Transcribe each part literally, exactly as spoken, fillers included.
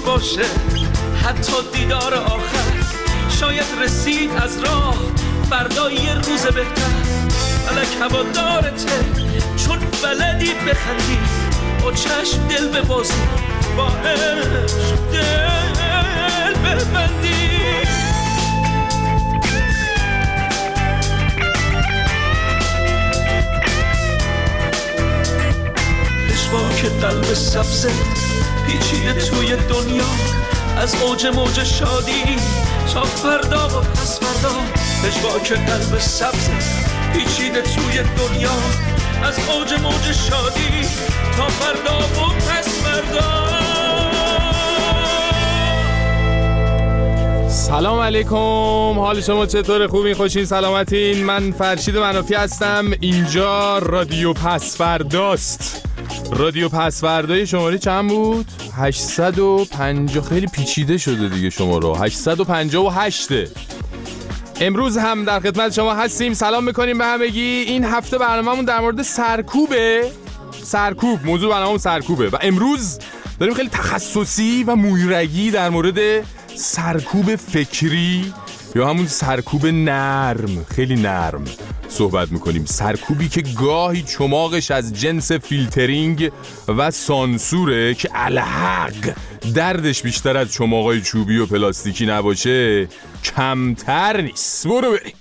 باشه حتی دیدار آخر، شاید رسید از راه فردا یه روز بهتر. فلک هوادارته چون بلدی بخندی، با چشم دل ببازی، با عشق دل ببندی. پشواک قلب سبزه پیچیده توی دنیا، از اوج موج شادی تا فردا و پس فردا. پشواک قلب سبزه پیچیده توی دنیا، از اوج موج شادی تا فردا و پس فردا. سلام علیکم، حال شما چطوره؟ خوبین؟ خوشین؟ سلامتین؟ من فرشید منافی هستم، اینجا رادیو پسفرداست. رادیو پسفردای شماره چند بود؟ هشتصد و پنجاه. خیلی پیچیده شده دیگه شماره. هشتصد و پنجاه و هشت. امروز هم در خدمت شما هستیم. سلام میکنیم به همگی. این هفته برنامه‌مون در مورد سرکوبه. سرکوب، موضوع برنامه‌مون سرکوبه و امروز داریم خیلی تخصصی و مویرگی در مورد سرکوب فکری یا همون سرکوب نرم، خیلی نرم صحبت میکنیم. سرکوبی که گاهی چماقش از جنس فیلترینگ و سانسوره که الحق دردش بیشتر از چماقای چوبی و پلاستیکی نباشه کمتر نیست. برو بریم.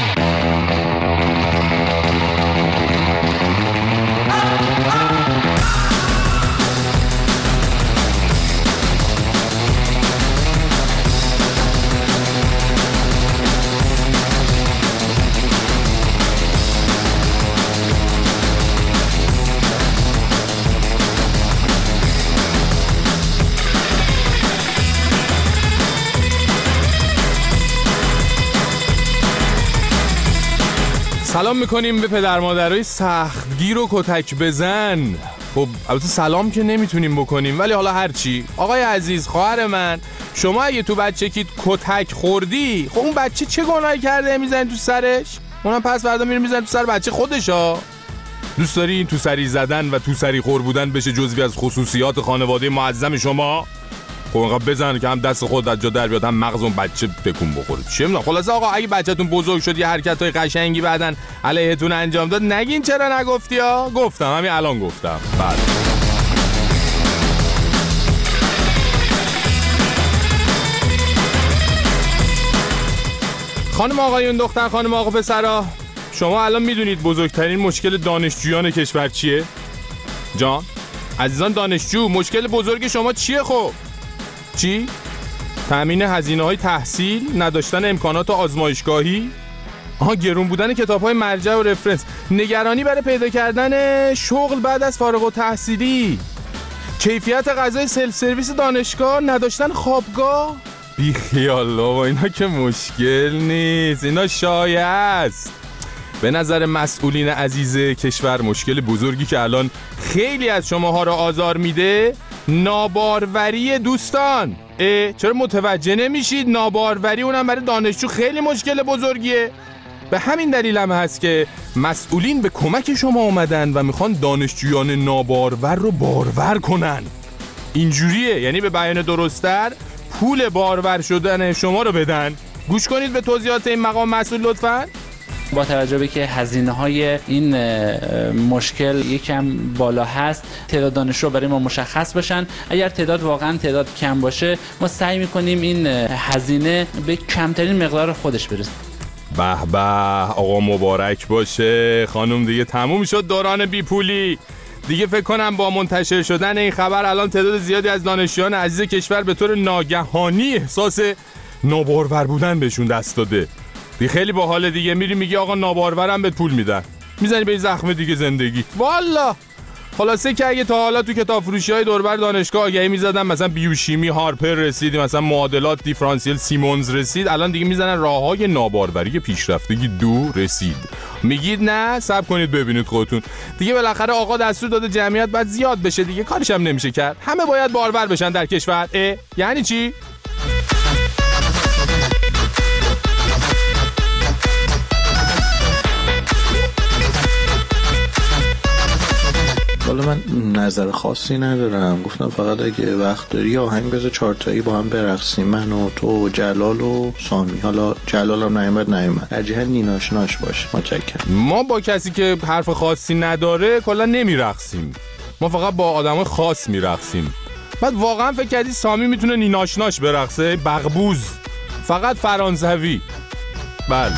سلام میکنیم به پدر مادرای سختگیر و کتک بزن. خب البته سلام که نمیتونیم بکنیم، ولی حالا هرچی. آقای عزیز، خواهر من، شما اگه تو بچگیت کتک خوردی، خب اون بچه چه گناهی کرده میزنی تو سرش؟ اونم پس فردا میره میزنی تو سر بچه خودشا. دوست داری این تو سری زدن و تو سری خور بودن بشه جزوی از خصوصیات خانواده معظم شما؟ خب اینقدر بزن که هم دست خود از جا در بیاد هم مغز اون بچه تکون بخوره. چه میدونم. خلاصه آقا اگه بچه‌تون بزرگ شد یه حرکتای قشنگی بعدن علیهتون انجام داد، نگین چرا نگفتی ها؟ گفتم، همین الان گفتم. بعد خانم آقایون، دختر خانم آقا پسرا، شما الان میدونید بزرگترین مشکل دانشجویان کشور چیه؟ جان عزیزان دانشجو، مشکل بزرگ شما چیه؟ خب چی؟ تأمین هزینه‌های تحصیل، نداشتن امکانات آزمایشگاهی، آها گرون بودن کتاب‌های مرجع و رفرنس، نگرانی برای پیدا کردن شغل بعد از فارغ التحصیلی، کیفیت غذای سلف سرویس دانشگاه، نداشتن خوابگاه. بی خیال بابا، اینا که مشکل نیست، اینا شایعه است. به نظر مسئولین عزیز کشور مشکل بزرگی که الان خیلی از شماها را آزار میده ناباروری دوستان. اه چرا متوجه نمیشید؟ ناباروری، اونم برای دانشجو خیلی مشکل بزرگیه. به همین دلیل هم هست که مسئولین به کمک شما اومدن و میخوان دانشجویان نابارور رو بارور کنن. اینجوریه، یعنی به بیان درست‌تر پول بارور شدن شما رو بدن. گوش کنید به توضیحات این مقام مسئول لطفاً. با توجه به که هزینه‌های این مشکل یکم بالا هست، تعداد دانشجو برای ما مشخص باشن. اگر تعداد واقعا تعداد کم باشه، ما سعی می‌کنیم این هزینه به کمترین مقدار خودش برسه. به به، آقا مبارک باشه. خانم دیگه تموم شد دوران بیپولی. دیگه فکر کنم با منتشر شدن این خبر الان تعداد زیادی از دانشجویان عزیز کشور به طور ناگهانی احساس نابارور بودن بهشون دست داده. دیگه خیلی باحال دیگه، میری میگی آقا نابارورم بهت پول میدن، میزنی به زخم دیگه زندگی. والا خلاصه که اگه تا حالا تو کتاب فروشی های دوربر دانشگاه آگهی میزدن مثلا بیوشیمی هارپر رسید، مثلا معادلات دیفرانسیل سیمونز رسید، الان دیگه میزنن راههای ناباروری پیشرفتگی دو رسید. میگید نه؟ صبر کنید ببینید خودتون. دیگه بالاخره آقا دستور داده جمعیت باید زیاد بشه دیگه، کارش هم نمیشه کرد. همه باید بارور بشن در کشور. اه یعنی چی؟ والا والا من نظر خاصی ندارم، گفتم فقط اگه وقت داری آهنگ بذار چهار تایی با هم برقصیم، من و تو و جلال و سامی. حالا جلال هم نیامد نیامد ترجیحاً نیناشناش باشه. متشکرم. ما با کسی که حرف خاصی نداره کلا نمیرقصیم، ما فقط با آدم خاص میرقصیم. بعد واقعا فکر کردی سامی میتونه نیناشناش برقصه؟ بغبوز، فقط فرانسوی. بله.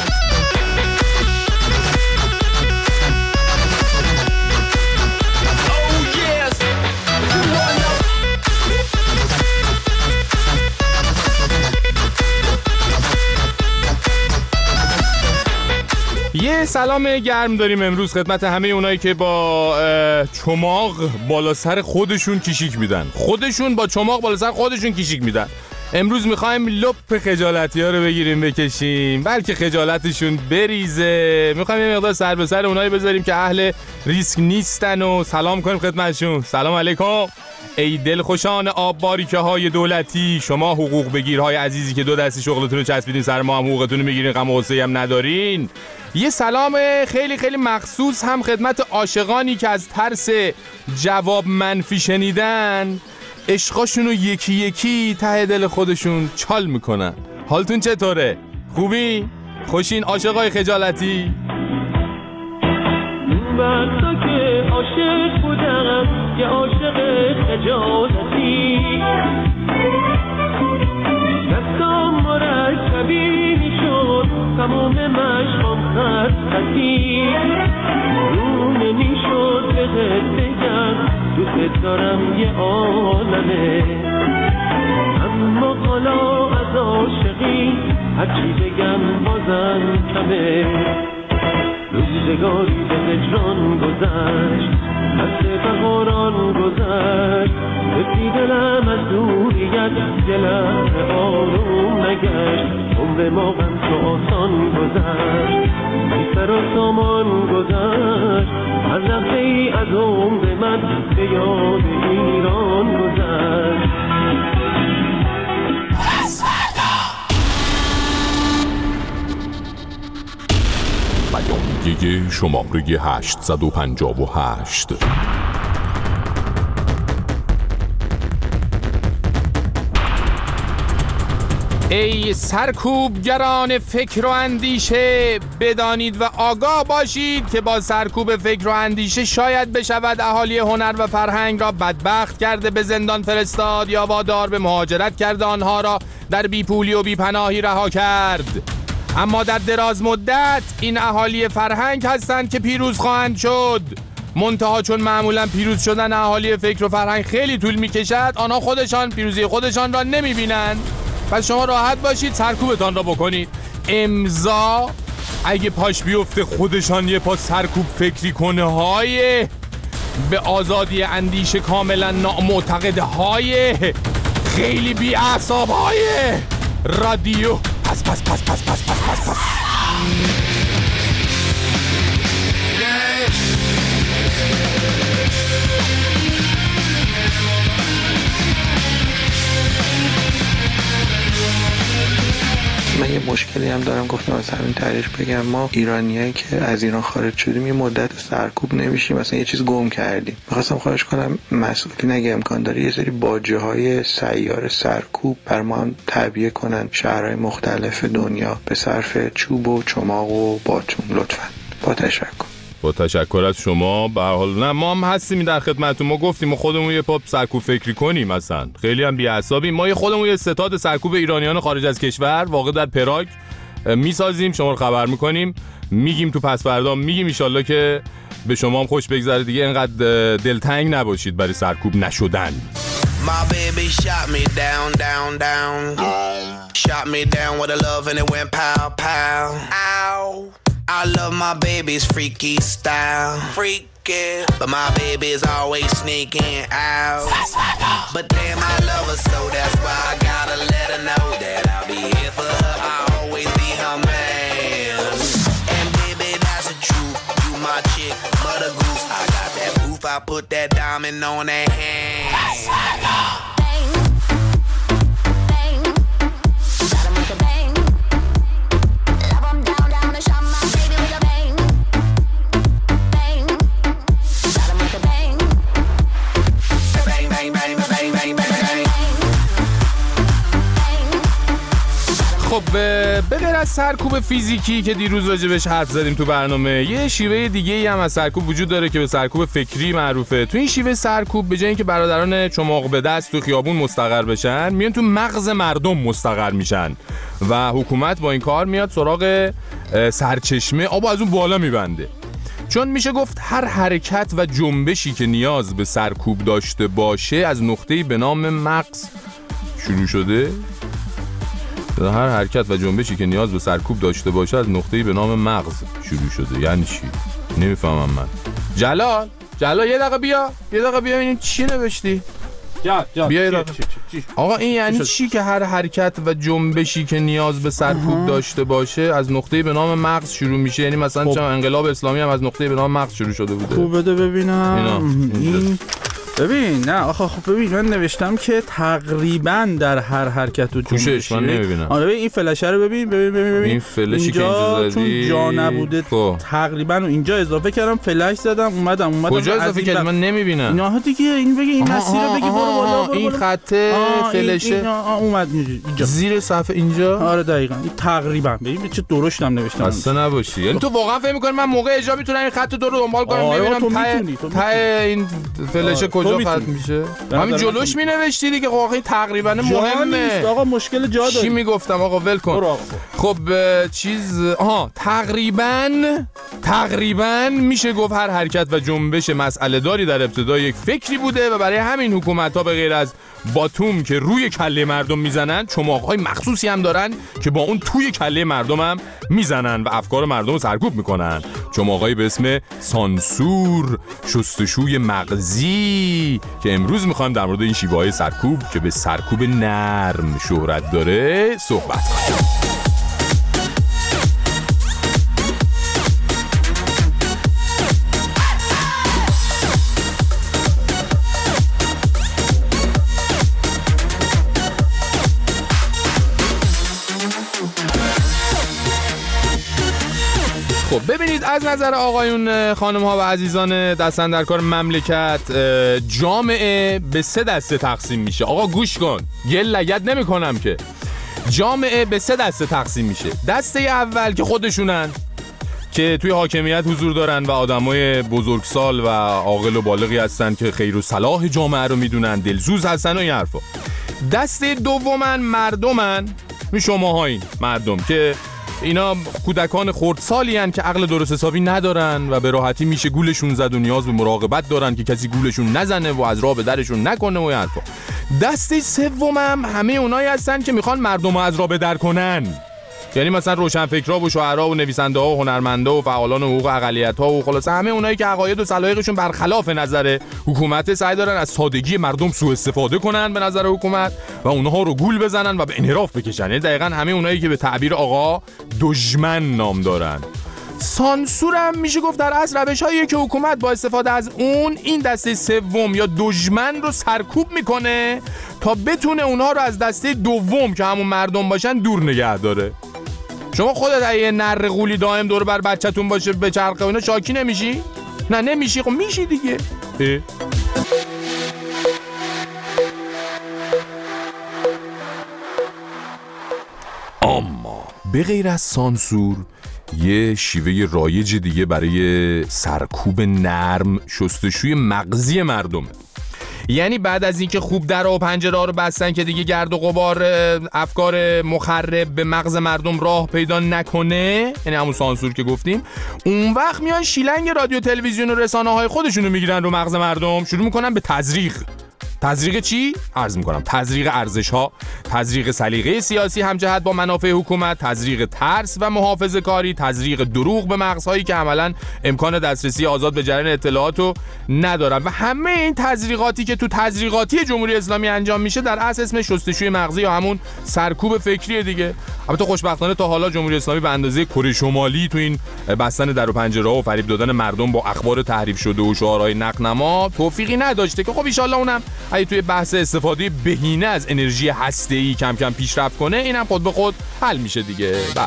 یه سلام گرم داریم امروز خدمت همه اونایی که با چماق بالا سر خودشون کیشیک میدن. خودشون با چماق بالا سر خودشون کیشیک میدن. امروز میخوایم لپ خجالتی ها رو بگیریم بکشیم، بلکه خجالتشون بریزه. میخوایم یه مقدار سر به سر اونایی بذاریم که اهل ریسک نیستن و سلام کنیم خدمتشون. سلام علیکم ای دلخوشان آب باریکه های دولتی، شما حقوق بگیرهای عزیزی که دو دستی شغلتون رو چسبیدین سر ما هم حقوقتون رو میگیرین، غم و غصه هم ندارین. یه سلام خیلی خیلی مخصوص هم خدمت عاشقانی که از ترس جواب منفی شنیدن عشقاشون رو یکی یکی ته دل خودشون چال میکنن. حالتون چطوره؟ خوبی؟ خوشین عاشقای خجالتی؟ بسا که عاشق بودم یه عاشق خجالتی، دستام مرکبی میشد تمام مشقام خط خطی، رو نمیشد بهت بگم دوست دارم یه عالمه، اما حالا از عاشقی هرچی بگم بازم کمه. روزگاری به هجران گذشت، حس بهاران گذشت، بسی دلم از دوریت دلم آروم نگشت، عمر ما غم تو آسان گذشت، بی سر و سامان گذشت، هر لحظه ای از عمر من به یاد ایران گذشت. بیانیه شماره هشتصد و پنجاه و هشت. ای سرکوبگران فکر و اندیشه، بدانید و آگاه باشید که با سرکوب فکر و اندیشه شاید بشود اهالی هنر و فرهنگ را بدبخت کرده، به زندان فرستاد یا وادار به مهاجرت کرده، آنها را در بیپولی و بیپناهی رها کرد. اما در دراز مدت این اهالی فرهنگ هستند که پیروز خواهند شد. منتها چون معمولا پیروز شدن اهالی فکر و فرهنگ خیلی طول میکشد، آنها خودشان پیروزی خودشان را نمیبینند. پس شما راحت باشید، سرکوبتان را بکنید. امضا اگه پاش بیفته خودشان یه پا سرکوب فکری کنه های به آزادی اندیشه کاملا نامعتقده های خیلی بی اعصاب های رادیو پس پس پس پس پس پس پس پس من یه مشکلی هم دارم، گفتم از همین طریق بگم. ما ایرانیایی که از ایران خارج شدیم یه مدت سرکوب نمیشیم، مثلا یه چیز گم کردیم. می‌خواستم خواهش کنم مسئولین اگه امکان داره یه سری باجه‌های سیار سرکوب بر ما هم تعبیه کنن شهرهای مختلف دنیا به صرف چوب و چماق و باتون، لطفاً. با تشکر. با تشکر از شما. به هر حال نه ما هم هستیم در خدمتتون. ما گفتیم ما خودمون یه پاپ سرکوب فکری کنیم، مثلا خیلی هم بی‌عصابیم. ما یه خودمون یه ستاد سرکوب ایرانیان خارج از کشور واقع در پراگ میسازیم، شما رو خبر میکنیم، میگیم تو پس فردا میگیم ان شاءالله که به شما هم خوش بگذره دیگه، اینقدر دلتنگ نباشید برای سرکوب نشدن. My baby shot me down, down, down. Shot me down with a love and it went pow, pow. Ow. I love my baby's freaky style. Freaky. But my baby's always sneaking out. But damn, I love her so that's why I gotta let her know that I'll be here for her. I'll always be her man. And baby, that's the truth. You my chick, mother goose. I got that proof. I put that diamond on that hand. خب به غیر از سرکوب فیزیکی که دیروز راجبش حرف زدیم تو برنامه، یه شیوه دیگه ای هم از سرکوب وجود داره که به سرکوب فکری معروفه. تو این شیوه سرکوب به جای اینکه برادران چماق به دست تو خیابون مستقر بشن، میان تو مغز مردم مستقر میشن و حکومت با این کار میاد سراغ سرچشمه آب از اون بالا میبنده. چون میشه گفت هر حرکت و جنبشی که نیاز به سرکوب داشته باشه از نقطه‌ای به نام مغز شروع شده. هر حرکت و جنبشی که نیاز به سرکوب داشته باشه از نقطه‌ای به نام مغز شروع شده. یعنی چی؟ نمیفهمم من. جلال جلال یه دقیقه بیا یه دقیقه بیا ببینیم چی نوشتی. جان جان بیا یه دقیقه. آقا این یعنی چی که هر حرکت و جنبشی که نیاز به سرکوب داشته باشه از نقطه‌ای به نام مغز شروع میشه؟ یعنی مثلا خب. چون انقلاب اسلامی هم از نقطه‌ای به نام مغز شروع شده بوده. خوب بده ببینم این ببین. نه آخه خب ببین من نوشتم که تقریبا در هر حرکت و جنبشی من نمیبینم. آره ببین این فلشه رو ببین ببین ببین ببین این فلشی که اینجا زدی چون جا نبوده خب. تقریبا اینجا اضافه کردم فلش زدم اومدم اومدم کجا اضافه کردی من نمیبینم اینا دیگه این بگی این مسیر رو بگی برو بالا این خط فلشه اومد اینجا زیر صفحه اینجا. آره دقیقاً این تقریبا ببین چه درشتم نوشتم. اصلا نباشی یعنی تو واقعا فکر می‌کنی من موقع اجرا میتونم این خط دو رو دنبال کنم ببینم ته این فلشه کجا ختم میشه؟ همین جلوش می نوشتی دیگه. واقعا تقریبا مهمه آقا مشکل جا داره. چی میگفتم آقا ول کن. خب چیز آها تقریبا تقریبا میشه گفت هر حرکت و جنبش مسئله داری در ابتدای یک فکری بوده و برای همین حکومت ها به غیر از باتوم که روی کله مردم میزنن چماق‌های مخصوصی هم دارن که با اون توی کله مردم هم میزنن و افکار مردم رو سرکوب میکنن. چماق‌هایی به اسم سانسور، شستشوی مغزی که امروز میخوایم در مورد این شیوه‌های سرکوب که به سرکوب نرم شهرت داره صحبت کنیم. خب ببینید از نظر آقایون خانم ها و عزیزان دستن در کار مملکت جامعه به سه دسته تقسیم میشه. آقا گوش کن گل لگد نمی کنم که. جامعه به سه دسته تقسیم میشه. دسته اول که خودشونن که توی حاکمیت حضور دارن و آدمای بزرگسال و عاقل و بالغی هستن که خیر و صلاح جامعه رو میدونن، دلسوز هستن و این حرفا. دسته دومن مردمن، شماهایین مردم که اینا کودکان خردسالی هن که عقل درست حسابی ندارن و به راحتی میشه گولشون زد و نیاز به مراقبت دارن که کسی گولشون نزنه و از راه به درشون نکنه و این حرفا. دسته سومم همه اونایی هستن که میخوان مردم از راه به در کنن. یعنی مثلا روشنفکرا و شاعرها و نویسنده‌ها و هنرمندا و فعالان حقوق اقلیت‌ها و خلاصه همه اونایی که عقاید و سلایقشون برخلاف نظر حکومت سعی دارن از سادگی مردم سوء استفاده کنن به نظر حکومت و اونها رو گول بزنن و به انحراف بکشن. یعنی دقیقاً همه اونایی که به تعبیر آقا دشمن نام دارن. سانسور هم میشه گفت در اصل روش‌هایی که حکومت با استفاده از اون این دسته سوم یا دشمن رو سرکوب میکنه تا بتونه اونها رو از دسته دوم که همون مردم باشن دور نگه داره. شما خودت اگه نره غولی دائم دور بر بچه‌تون باشه به چرخه و اینا شاکی نمیشی؟ نه نمیشی. خب میشی دیگه. اما به غیر از سانسور یه شیوه رایج دیگه برای سرکوب نرم شستشوی مغزی مردمه. یعنی بعد از اینکه خوب در و پنجره رو بستن که دیگه گرد و غبار افکار مخرب به مغز مردم راه پیدا نکنه، یعنی همون سانسور که گفتیم، اون وقت میان شیلنگ رادیو تلویزیون و رسانه های خودشونو میگیرن رو مغز مردم، شروع میکنن به تزریق. تزریق چی؟ عرض میکنم تزریق ارزش‌ها، تزریق سلیقه سیاسی همجهت با منافع حکومت، تزریق ترس و محافظه کاری، تزریق دروغ به مغزهایی که عملاً امکان دسترسی آزاد به جریان اطلاعاتو ندارن و همه این تزریقاتی که تو تزریقاتی جمهوری اسلامی انجام میشه در اصل اسم شستشوی مغزی یا همون سرکوب فکریه دیگه. البته خوشبختانه تا حالا جمهوری اسلامی به اندازه کره شمالی تو این بستن در و پنجره و فریب دادن مردم با اخبار تحریف شده و شعارهای نقنما توفیقی نداشته که خب ان شاءالله اونم اگه توی بحث استفاده بهینه از انرژی هسته‌ای کم کم پیشرفت کنه اینم خود به خود حل میشه دیگه. بله.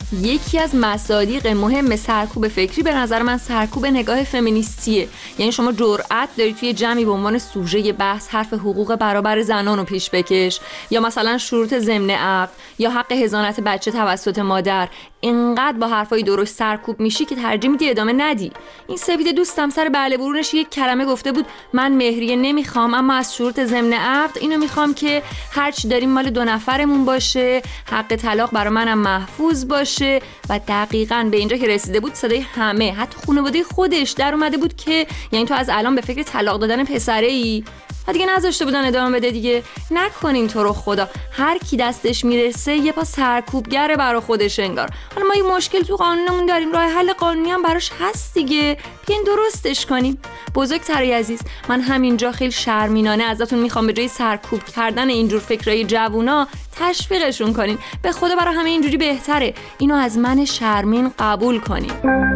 یکی از مصادیق مهم سرکوب فکری به نظر من سرکوب نگاه فمینیستیه. یعنی شما جرأت داری توی جمعی به عنوان سوژه بحث حرف حقوق برابر زنان رو پیش بکش، یا مثلا شروط ضمن عقد یا حق حضانت بچه توسط مادر. اینقدر با حرفای درست سرکوب میشی که ترجیح میدی ادامه ندی. این سپید دوستم سر بله برونش یک کلمه گفته بود من مهریه نمیخوام، اما از شروط ضمن عقد اینو میخوام که هر چی داریم مال دو نفرمون باشه، حق طلاق برای منم محفوظ باشه. و دقیقاً به اینجا که رسیده بود صدای همه، حتی خانواده خودش در اومده بود که یعنی تو از الان به فکر طلاق دادن پسره ای؟ و دیگه نذاشته بودن ادامه بده دیگه. نکنین تو رو خدا، هر کی دستش میرسه یه پا سرکوبگره برای خودش انگار. حالا ما یه مشکل تو قانونمون داریم، راه حل قانونی هم براش هست دیگه، بیاین درستش کنیم. بزرگترای عزیز، من همینجا خیلی شرمینانه ازتون میخوام به جای سرکوب کردن اینجور فکرای جوونا تشویقشون کنین. به خدا برای همه اینجوری بهتره. اینو از من شرمین قبول کنین.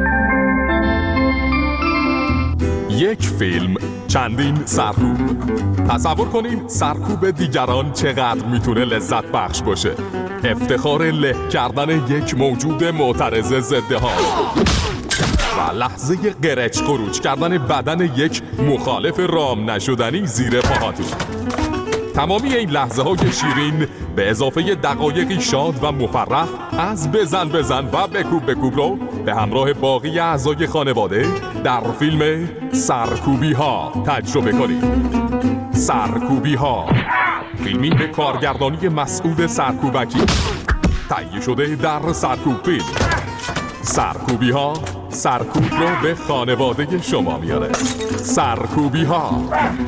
یک فیلم، چندین سرکوب. تصور کنین سرکوب دیگران چقدر میتونه لذت بخش باشه. افتخار له کردن یک موجود معترض ضد حال و لحظه قرچ قروچ کردن بدن یک مخالف رام نشدنی زیر پاهاتون. تمامی این لحظه های شیرین به اضافه دقایقی شاد و مفرح از بزن بزن و بکوب بکوب رو به همراه باقی اعضای خانواده در فیلم سرکوبی ها تجربه کنید. سرکوبی ها، فیلمی به کارگردانی مسعود سرکوبکی، تهیه شده در سرکوب فیلم. سرکوبی ها سرکوب رو به خانواده شما میاره. سرکوبی ها.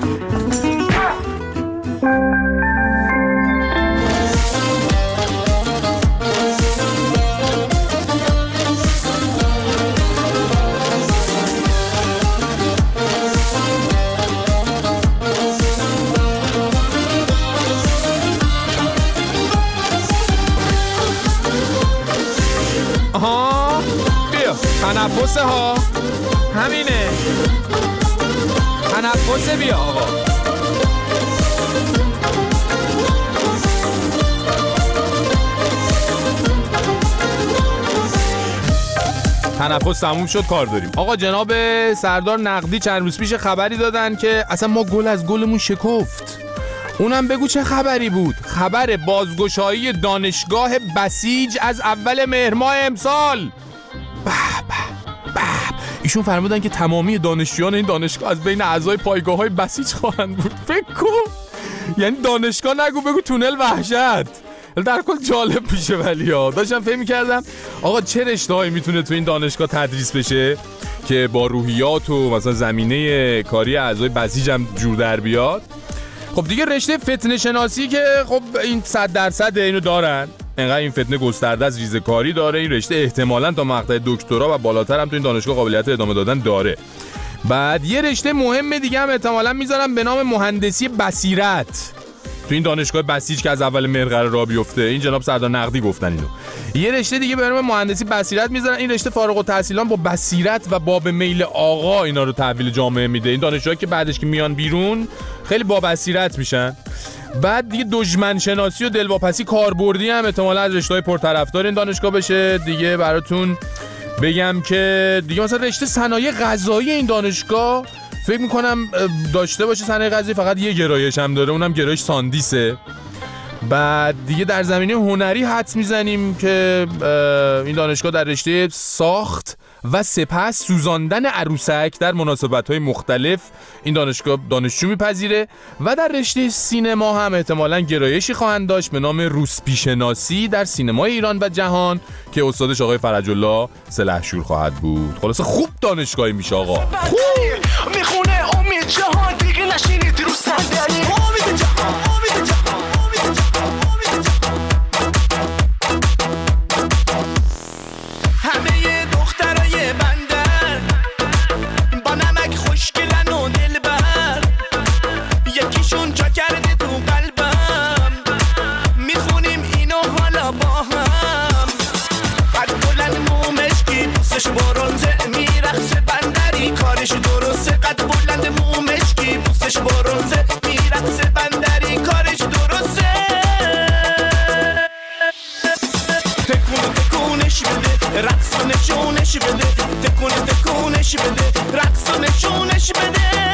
آها بیا تنفس ها، همینه تنفس. بیا آقا تنفس تموم شد، کار داریم. آقا جناب سردار نقدی چند روز پیش خبری دادن که اصلا ما گل از گلمون شکفت. اونم بگو چه خبری بود؟ خبر بازگشایی دانشگاه بسیج از اول مهر ماه امسال. به به به ایشون فرمودن که تمامی دانشجویان این دانشگاه از بین اعضای پایگاه‌های بسیج خواهند بود. فکر کن، یعنی دانشگاه نگو بگو تونل وحشت. در کل جالب میشه. ولی ها داشتم فکر می‌کردم آقا چه رشته‌هایی میتونه تو این دانشگاه تدریس بشه که با روحیات و مثلا زمینه کاری اعضای بسیج هم جور در بیاد. خب دیگه رشته فتنه شناسی که خب این صد درصد اینو دارن، انقدر این فتنه گسترده از ریزکاری داره. این رشته احتمالاً تا مقطع دکترا و بالاتر هم تو این دانشگاه قابلیت ادامه دادن داره. بعد یه رشته مهم دیگه هم احتمالاً میذارن به نام مهندسی بصیرت تو این دانشگاه بسیج که از اول مهر قرار راه بیفته. این جناب سردار نقدی گفتن اینو. یه رشته دیگه به نام مهندسی بصیرت میذارن. این رشته فارغ التحصیلان با بصیرت و باب میل آقا اینا رو تحویل جامعه میده. این دانشجوها که بعدش که میان بیرون خیلی با بصیرت میشن. بعد دیگه دشمن شناسی و دلواپسی کاربردی هم احتمالاً از رشته‌های پرطرفدار این دانشگاه بشه. دیگه براتون بگم که دیگه مثلا رشته صنایع غذایی این دانشگاه فکر میکنم داشته باشه. صنایع غذایی فقط یه گرایش هم داره، اونم گرایش ساندیسه. بعد دیگه در زمینه هنری حدس میزنیم که این دانشگاه در رشته ساخت و سپس سوزاندن عروسک در مناسبت‌های مختلف این دانشگاه دانشجو میپذیره. و در رشته سینما هم احتمالاً گرایشی خواهند داشت به نام روسپیشناسی در سینمای ایران و جهان که استادش آقای فرج الله سلحشور خواهد بود. خلاصه خوب دانشگاهی میشه آقا. خوب میخونه امید جهان، دیگه نشینید رو صندلی. امید جهان، امید جهان، امید جهان، امید جهان. همه دخترای بندر با نمک خوشگلن و دلبر، یکیشون جا کرده تو قلبم. میخونیم اینو حالا با هم. قد بلند مومشکی دوستش برونزه، میرخصه بندری کارش درسته. قد بلند مومشکی دوستش برونزه، میرخصه بندری کارش درسته. تکون تکونش بده، رقص و نشونش بده، تکونه تکونش بده، رقص و نشونش بده.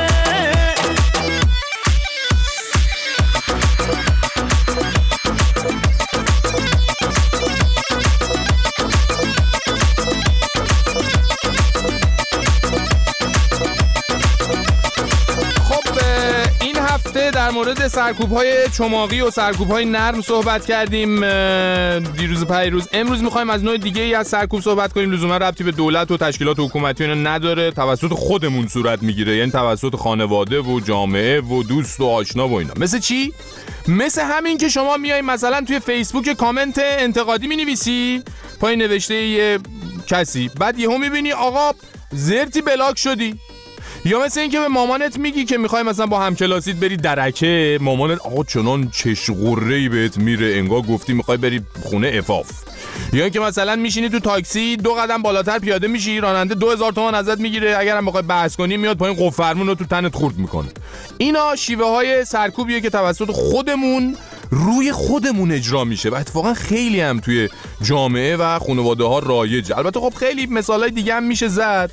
در مورد سرکوب‌های چماقی و سرکوب‌های نرم صحبت کردیم دیروز و پیروز. امروز می‌خوایم از نوع دیگه‌ای از سرکوب صحبت کنیم. لزوما ربطی به دولت و تشکیلات حکومتی اینا نداره، توسط خودمون صورت میگیره، یعنی توسط خانواده و جامعه و دوست و آشنا و اینا. مثل چی؟ مثل همین که شما میای مثلا توی فیسبوک کامنت انتقادی می‌نویسی، پایین نوشته یه کسی، بعد یهو می‌بینی آقا زرتی بلاک شدی. یا مثل این که به مامانت میگی که میخوای مثلا با همکلاسیت بری درکه، مامانت آقا چنان چشقره‌ای بهت میره انگار گفتی میخوای بری خونه عفاف. یا اینکه مثلا میشینی تو تاکسی دو قدم بالاتر پیاده میشی، راننده دو هزار تومان ازت میگیره، اگرم بخوای بحث کنی میاد پایین قفل فرمون رو تو تنت خورد میکنه. اینا شیوه های سرکوبیه که توسط خودمون روی خودمون اجرا میشه و اتفاقا خیلی هم توی جامعه و خانواده ها رایجه. البته خب خیلی مثالای دیگه هم میشه زد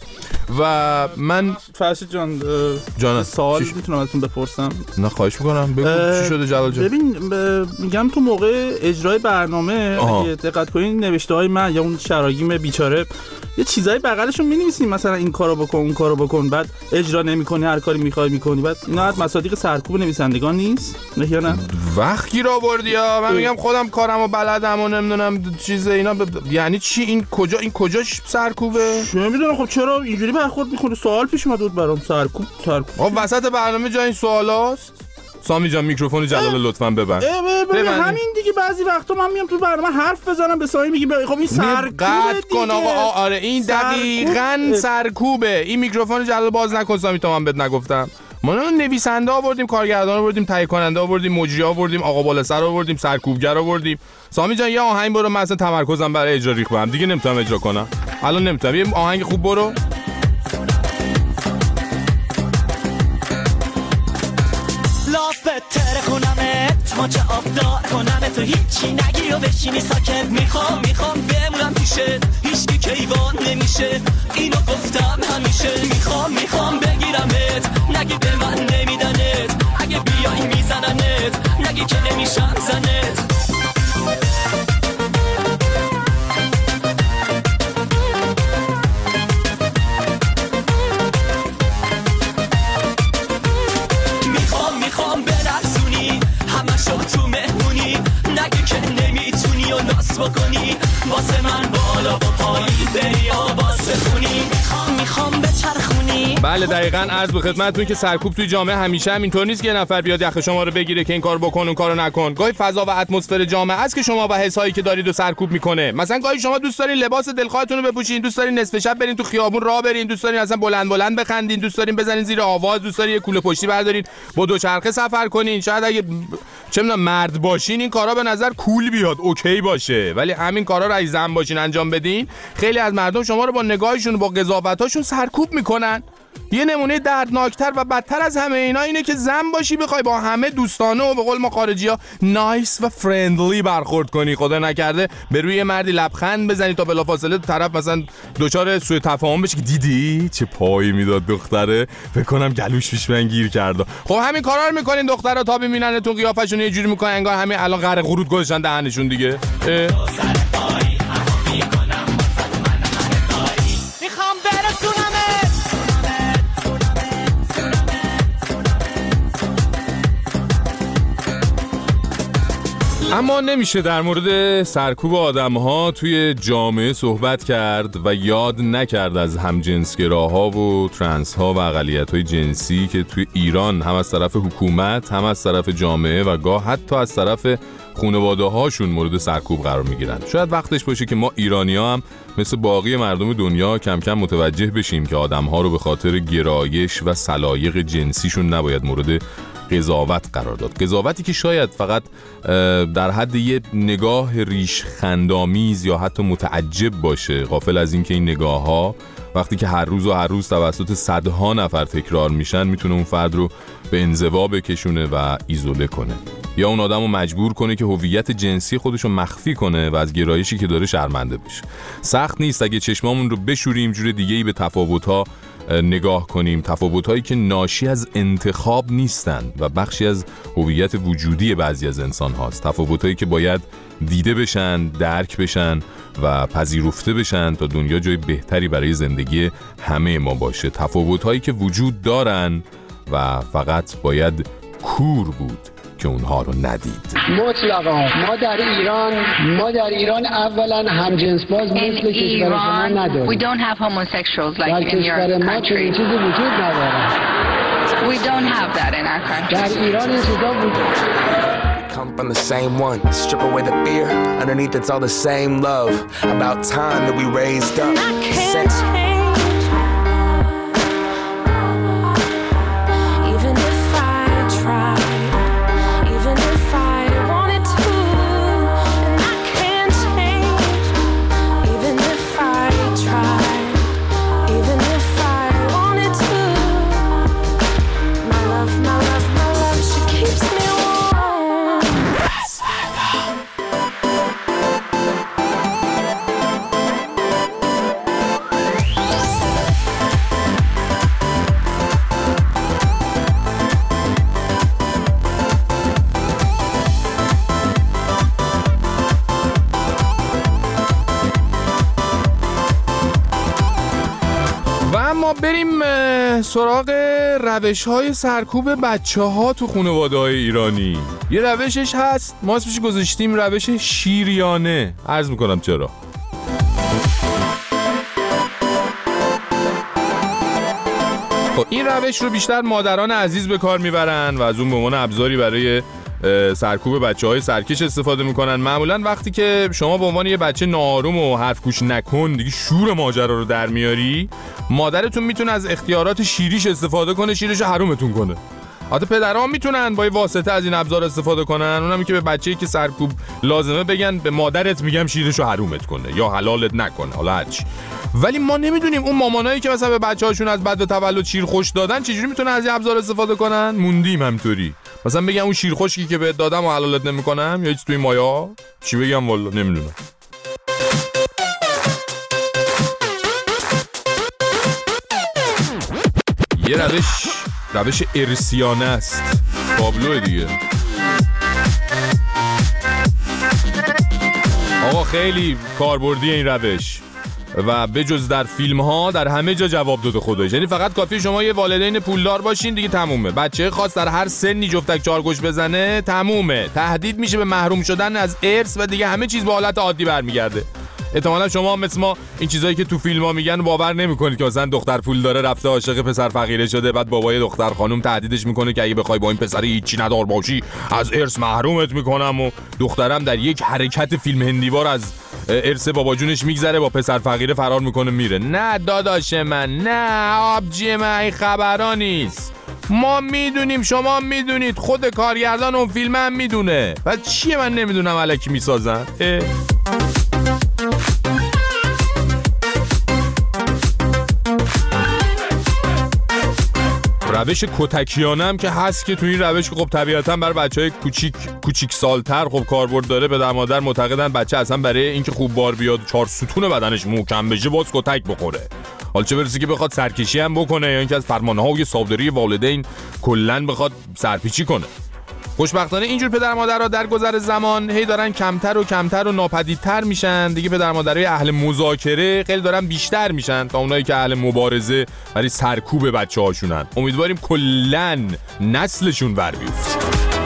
و من فرشید جان جان سوال میتونم ازتون بپرسم؟ نه خواهش میکنم بگو چی شده جلال جان. ببین میگم تو موقع اجرای برنامه آها. اگه دقت کنین نوشته های من یا اون شراگیم بیچاره یه چیزایی بغلشون می‌نویسین، مثلا این کارو بکن اون کارو بکن، بعد اجرا نمی‌کنی، هر کاری می‌خوای می‌کنی، بعد اینا از مصادیق سرکوب نویسندگان نیست؟ نه یا نه؟ وقت گیر آوردی ها. من میگم خودم کارمو بلدم و نمیدونم چیز اینا ب... یعنی چی این کجا این کجاش سرکوبه؟ نمیدونم. خب چرا اینجوری برخورد می‌کنه؟ سوال پیش اومد بود برام. سرکوب سرکوب آقا وسط برنامه جای این سوالاست. سامی جان میکروفون جلال لطفاً ببند. ببین همین دیگه بعضی وقتا من میام تو برنامه حرف بزنم به سامی میگی خب این سرکوبه کن آقا. آره این دقیقاً سرکوبه. این میکروفون جلال باز نکن سامی تا من بهت نگفتم. ما نویسنده آوردیم، کارگردان آوردیم، تهیه کننده آوردیم، مجری آوردیم، آقا بالا سر آوردیم، سرکوبگر آوردیم. سامی جان یه آهنگ برو، من اصلا تمرکزم برای اجرا ریخت بهم دیگه نمیتونم اجرا کنم. الان نمیتونم. یه آهنگ خوب برو. بهتره کنمت ماچه آبدار کنم تو هیچی نگی و بشینی ساکت. میخوام میخوام بمونم پیشه هیچکی کیوان نمیشه، اینو گفتم همیشه. میخوام میخوام بگیرمت نگی به من نمیدنت، اگه بیایی میزننت نگی که نمیشم زنت. تو مهمونی نگی که نمیتونی و ناس بکنی، واسه من بالا و پایین بری آواز بخونی. میخوام میخوام بچرخونی. بله دقیقاً عرض به خدمتتون که سرکوب توی جامعه همیشه همینطور نیست که یه نفر بیاد یخ شما رو بگیره که این کار بکن اون کارو نکن. گاهی فضا و اتمسفر جامعه است که شما با حسایی که دارید و سرکوب میکنه. مثلا گاهی شما دوست دارین لباس دلخواهتون رو بپوشین، دوست دارین نصف شب برین تو خیابون راه برین، دوست دارین اصلا بلند بلند بخندین، دوست دارین بزنین زیر آواز، دوست دارین یه کوله پشتی بردارین با دوچرخه سفر کنین. شاید اگه چه می‌دونم مرد باشین این کارا به نظر کول بیاد، اوکی باشه، ولی همین کارا رو اگه زن باشین انجام بدین خیلی از مردم شما رو با نگاهشون و با قضاوتاشون سرکوب میکنن. یه نمونه دردناکتر و بدتر از همه اینا اینه که زن باشی بخوای با همه دوستانه و به قول ما خارجی‌ها نایس و فرندلی برخورد کنی، خدا نکرده به روی مردی لبخند بزنی تا بلافاصله طرف مثلا دچار سوء تفاهم بشه که دیدی چه پایی میداد دختره، فکر کنم گلوش پیش من گیر کرد. خب همین کارا رو میکنین دخترها تا ببیننتون قیافشون یه جوری میکنن انگار همین الان غره قرود گذاشتن دهنشون دیگه. اما نمیشه در مورد سرکوب آدم‌ها توی جامعه صحبت کرد و یاد نکرد از همجنسگراها و ترنس‌ها و اقلیت‌های جنسی که توی ایران هم از طرف حکومت هم از طرف جامعه و گاه حتی از طرف خانواده‌هاشون مورد سرکوب قرار میگیرن. شاید وقتش باشه که ما ایرانی‌ها هم مثل باقی مردم دنیا کم کم متوجه بشیم که آدم‌ها رو به خاطر گرایش و سلایق جنسیشون نباید مورد قضاوت قرار داد. قضاوتی که شاید فقط در حد یه نگاه ریشخندآمیز یا حتی متعجب باشه، غافل از این که این نگاه‌ها وقتی که هر روز و هر روز توسط صدها نفر تکرار میشن میتونه اون فرد رو به انزوا بکشونه و ایزوله کنه، یا اون آدم رو مجبور کنه که هویت جنسی خودش رو مخفی کنه و از گرایشی که داره شرمنده بشه. سخت نیست اگه چشمامون رو بشوریم جور دیگه‌ای به تفاوت‌ها نگاه کنیم، تفاوت‌هایی که ناشی از انتخاب نیستن و بخشی از هویت وجودی بعضی از انسان هاست، تفاوت‌هایی که باید دیده بشن، درک بشن و پذیرفته بشن تا دنیا جای بهتری برای زندگی همه ما باشه. تفاوت‌هایی که وجود دارن و فقط باید کور بود که اونها رو ندید. مطلقا ما در ایران ما در ایران اولا همجنس باز مثل کشور شما نداریم. We don't have homosexuals like in your country. در کشور ما چنین چیزی وجود نداره. We don't have that in our country. در ایران این چیزا وجود come from the same one. Strip away the fear. Underneath it's all the same love. About time that we raised up. Sex. بریم سراغ روش‌های سرکوب بچه‌ها تو خانواده‌های ایرانی. یه روشش هست، ما اسمش گذاشتیم روش شیریانه. عرض میکنم چرا. خب این روش رو بیشتر مادران عزیز به کار میبرن و از اون به عنوان ابزاری برای سرکوب بچه‌های سرکش استفاده میکنن. معمولا وقتی که شما به عنوان یه بچه ناآروم و حرف گوش نکن دیگه شور ماجرا رو در میاری، مادرتون میتونه از اختیارات شیریش استفاده کنه، شیرش رو حرومتون کنه. البته پدرها میتونن با این واسطه از این ابزار استفاده کنن، اونم که به بچه‌ای که سرکوب لازمه بگن به مادرت میگم شیرش رو حرومت کنه یا حلالت نکنه، حالا هرچی. ولی ما نمیدونیم اون مامانایی که مثلا به بچه‌هاشون از بعد تولد شیر خوش دادن چجوری میتونن از این ابزار استفاده کنن. موندیم همینطوری. مثلا بگم اون شیر خشکی که بهت دادم و حلالت نمیکنم یا هیچ توی مایا، چی بگم والا نمیدونم. یه روش روش ارسیانه است. تابلو دیگه. آقا خیلی کاربردی این روش و بجز در فیلم ها در همه جا جواب داده خودش. یعنی فقط کافی شما یه والدین پولدار باشین دیگه تمومه. بچه خاص در هر سنی جفتک چارگوش بزنه تمومه، تهدید میشه به محروم شدن از ارث و دیگه همه چیز به حالت عادی برمیگرده. احتمالاً شما مثل ما این چیزایی که تو فیلم‌ها میگن باور نمی‌کنید که مثلا دختر پول داره رفته عاشق پسر فقیره شده، بعد بابای دختر خانم تهدیدش میکنه که اگه بخوای با این پسر هیچی ندار باشی از ارث محرومت میکنم و دخترم در یک حرکت فیلم هندیوار از ارث بابا جونش میگذره با پسر فقیره فرار میکنه میره. نه داداش من، نه آبجی من، این خبرا نیست. ما میدونیم، شما میدونید، خود کارگردان اون فیلم هم میدونه. بعد چیه من نمیدونم الکی میسازن؟ روش کتکیانه هم که هست که تو این روش خب طبیعتاً برای بچهای کوچیک کوچیک سالتر خب کاربرد داره. پدر مادر معتقدن بچه اصلا برای اینکه خوب بار بیاد چهار ستون بدنش محکم بشه باز کتک بخوره. حالا چه برسه که بخواد سرکشی هم بکنه یا اینکه از فرمانهای صادری والدین کلاً بخواد سرپیچی کنه. خوشبختانه اینجور پدر مادرها در گذر زمان هی دارن کمتر و کمتر و ناپدیدتر میشن دیگه. پدر مادرای اهل مذاکره خیلی دارن بیشتر میشن تا اونایی که اهل مبارزه برای سرکوب بچه‌هاشونن. امیدواریم کلاً نسلشون ور بیفته.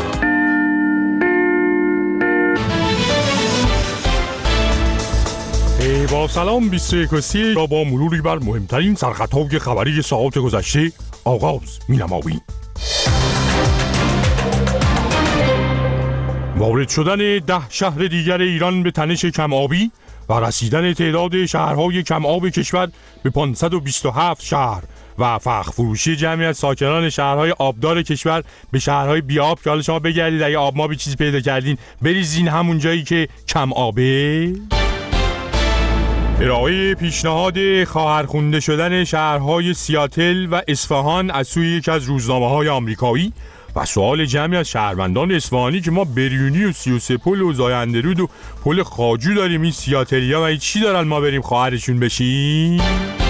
با سلام بیست و یک و سی را با مروری بر مهمترین سرخطهای خبری ساعات گذشته آغاز می‌نماییم. وارد شدن ده شهر دیگر ایران به تنش کم آبی و رسیدن تعداد شهرهای کم آب کشور به پانصد و بیست و هفت شهر و فخر فروشی جمعی از ساکنان شهرهای آبدار کشور به شهرهای بی‌آب که حالا شما بگردید اگه آب ما به چیزی پیدا کردین بریزین همون جایی که کم آبه. ارائه پیشنهاد خواهرخوانده شدن شهرهای سیاتل و اصفهان از سوی یکی از روزنامه‌های آمریکایی و سوال جمعی از شهروندان اصفهانی که ما بریونی و سی و سه پل و زایندرود و پل خاجو داریم، این سیاتلیا و چی دارن ما بریم خواهرشون بشیم؟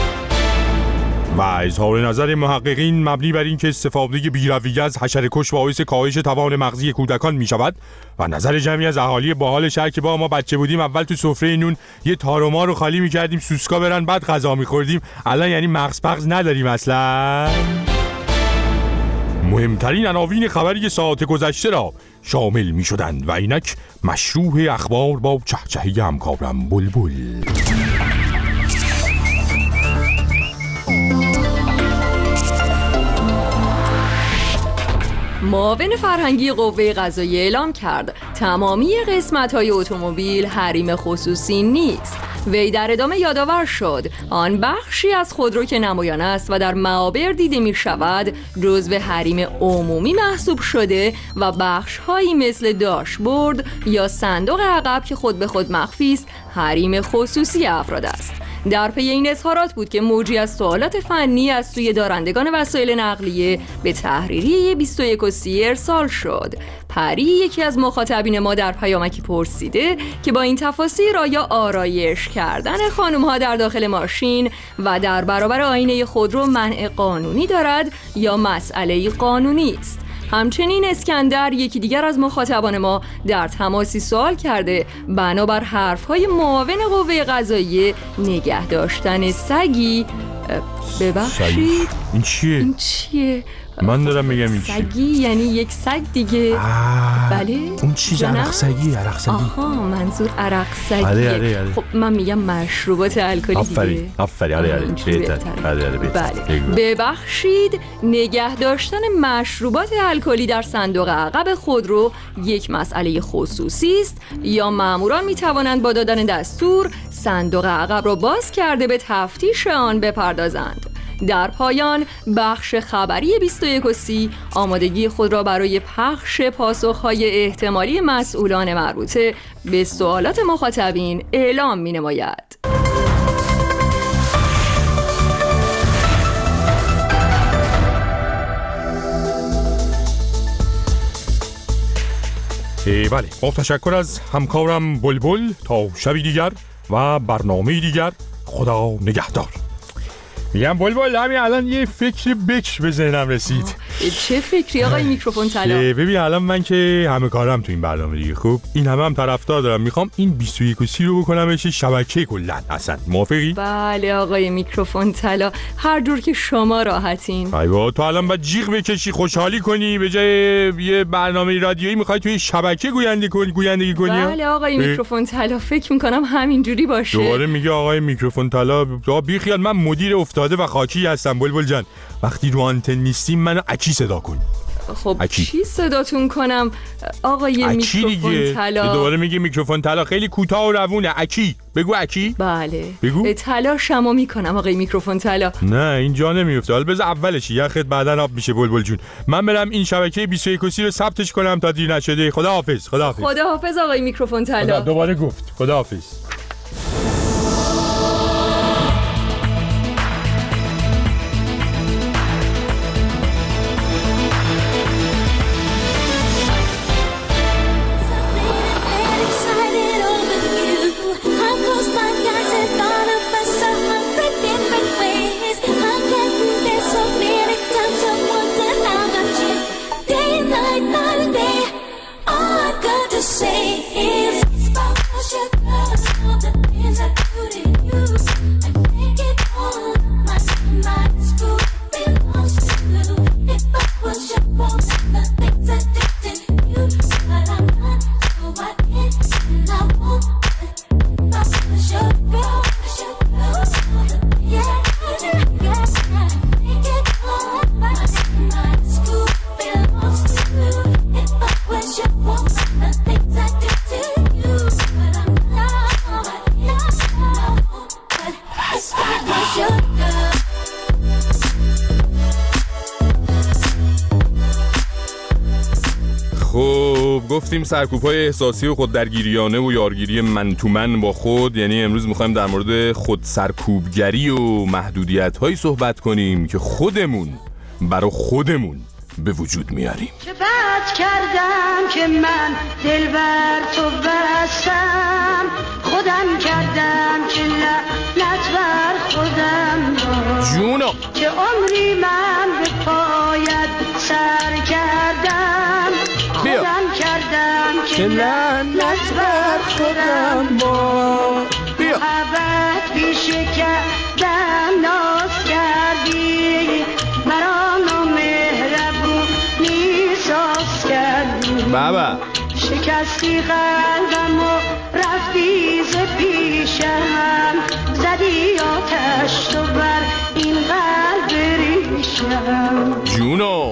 و اظهار نظر محققین مبنی بر این که استفاده بی‌رویه از حشره‌کش باعث کاهش توان مغزی کودکان می شود و نظر جمعی از اهالی باحال شهر که با ما بچه بودیم اول تو سفره نون یه تار و مار رو خالی می کردیم سوسکا برن بعد غذا می خوردیم، الان یعنی مغز پغز نداریم اصلا. مهمترین عناوین خبری ساعت گذشته را شامل می شدند و اینک مشروع اخبار با چهچهی همکارم بلبل. معاون فرهنگی قوه قضاییه اعلام کرد تمامی قسمت‌های اتومبیل حریم خصوصی نیست. وی در ادامه یادآور شد آن بخشی از خودرو که نمایان است و در معابر دیده می شود جزو حریم عمومی محسوب شده و بخش‌هایی مثل داشبورد یا صندوق عقب که خود به خود مخفی است حریم خصوصی افراد است. در پی این اظهارات بود که موجی از سوالات فنی از سوی دارندگان وسایل نقلیه به تحریریه بیست و یک و سی ارسال شد. پری یکی از مخاطبین ما در پیامکی پرسیده که با این تفاصیل آیا آرایش کردن خانم‌ها در داخل ماشین و در برابر آینه خودرو منع قانونی دارد یا مسئله قانونی است. همچنین اسکندر یکی دیگر از مخاطبان ما در تماسی سوال کرده بنابر حرف‌های معاون قوه قضاییه نگه داشتن سگی ببخشید این چیه؟ این چیه؟ من دارم میگم این چیه؟ سگی یعنی یک سگ دیگه. بله اون چیز عرق سگی عرق سگی آها منظور عرق سگیه. آره آره آره. خب من میگم مشروبات الکلی دیگه. آفرین آفرین آره آره بهتر آره آره بله ببخشید نگه داشتن مشروبات الکلی در صندوق عقب خودرو یک مسئله خصوصی است یا ماموران میتوانند با دادن دستور صندوق عقب را باز کرده به تفتیش آن بپردازند. در پایان بخش خبری بیست و یک و سی آمادگی خود را برای پخش پاسخهای احتمالی مسئولان مربوطه به سوالات مخاطبین اعلام می نماید. بله با تشکر از همکارم بلبل تا شبی دیگر و برنامه دیگر خدا نگهدار. میگم بلبل همین الان یه فکر بکر به ذهنم رسید. چه فکری آقای میکروفون طلا؟ ببین الان من که همه کارم تو این برنامه دیگه خوب این همه هم طرفدار دارم میخوام این بیست و یک و سی رو بکنمش شبکه کلا اصلا موافقی؟ بله آقای میکروفون طلا هر جور که شما راحتین. ایوا تو الان باید جیغ بکشی خوشحالی کنی به جای یه برنامه رادیویی میخوای توی شبکه گوینده کنی گویندگی کنی؟ بله آقای میکروفون طلا فکر میکنم همین جوری باشه. دوباره میگه آقای میکروفون طلا بی خیال من مدیر افتاده و خاکی هستم بلبل جان وقتی رو آنتن نیستیم منو اکی صدا کن. خب اکی. چی صداتون کنم آقای میکروفون طلا؟ دوباره میگه میکروفون طلا خیلی کوتاه و روونه اکی بگو اکی. بله بگو تلاشمو میکنم آقای میکروفون طلا. نه اینجا نمیفته حالا بذار اولش یخت بعدن آب میشه بلبل جون. من برم این شبکه بیست و یک و سی رو ثبتش کنم تا دیر نشده. خداحافظ خداحافظ خداحافظ آقای میکروفون طلا. دوباره گفت خداحافظ. Say is گفتیم سرکوب‌های احساسی و خود درگیریانه و یارگیری من تو من با خود، یعنی امروز می‌خوایم در مورد خود سرکوبگری و محدودیت‌هایی صحبت کنیم که خودمون برای خودمون به وجود میاریم. چه بد کردم که من دل بر تو بستم، خودم کردم که لعنت بر خودم جونو که عمری من به پایت سر کردم، خودم کردم که لعنت بر خودم با محبت پیش کردم ناز کردی مرا نامهربونی ساز کردی بابا شکستی قلبم و رفتی ز پیشم زدی آتش تو بر این قلب ریشم جونو.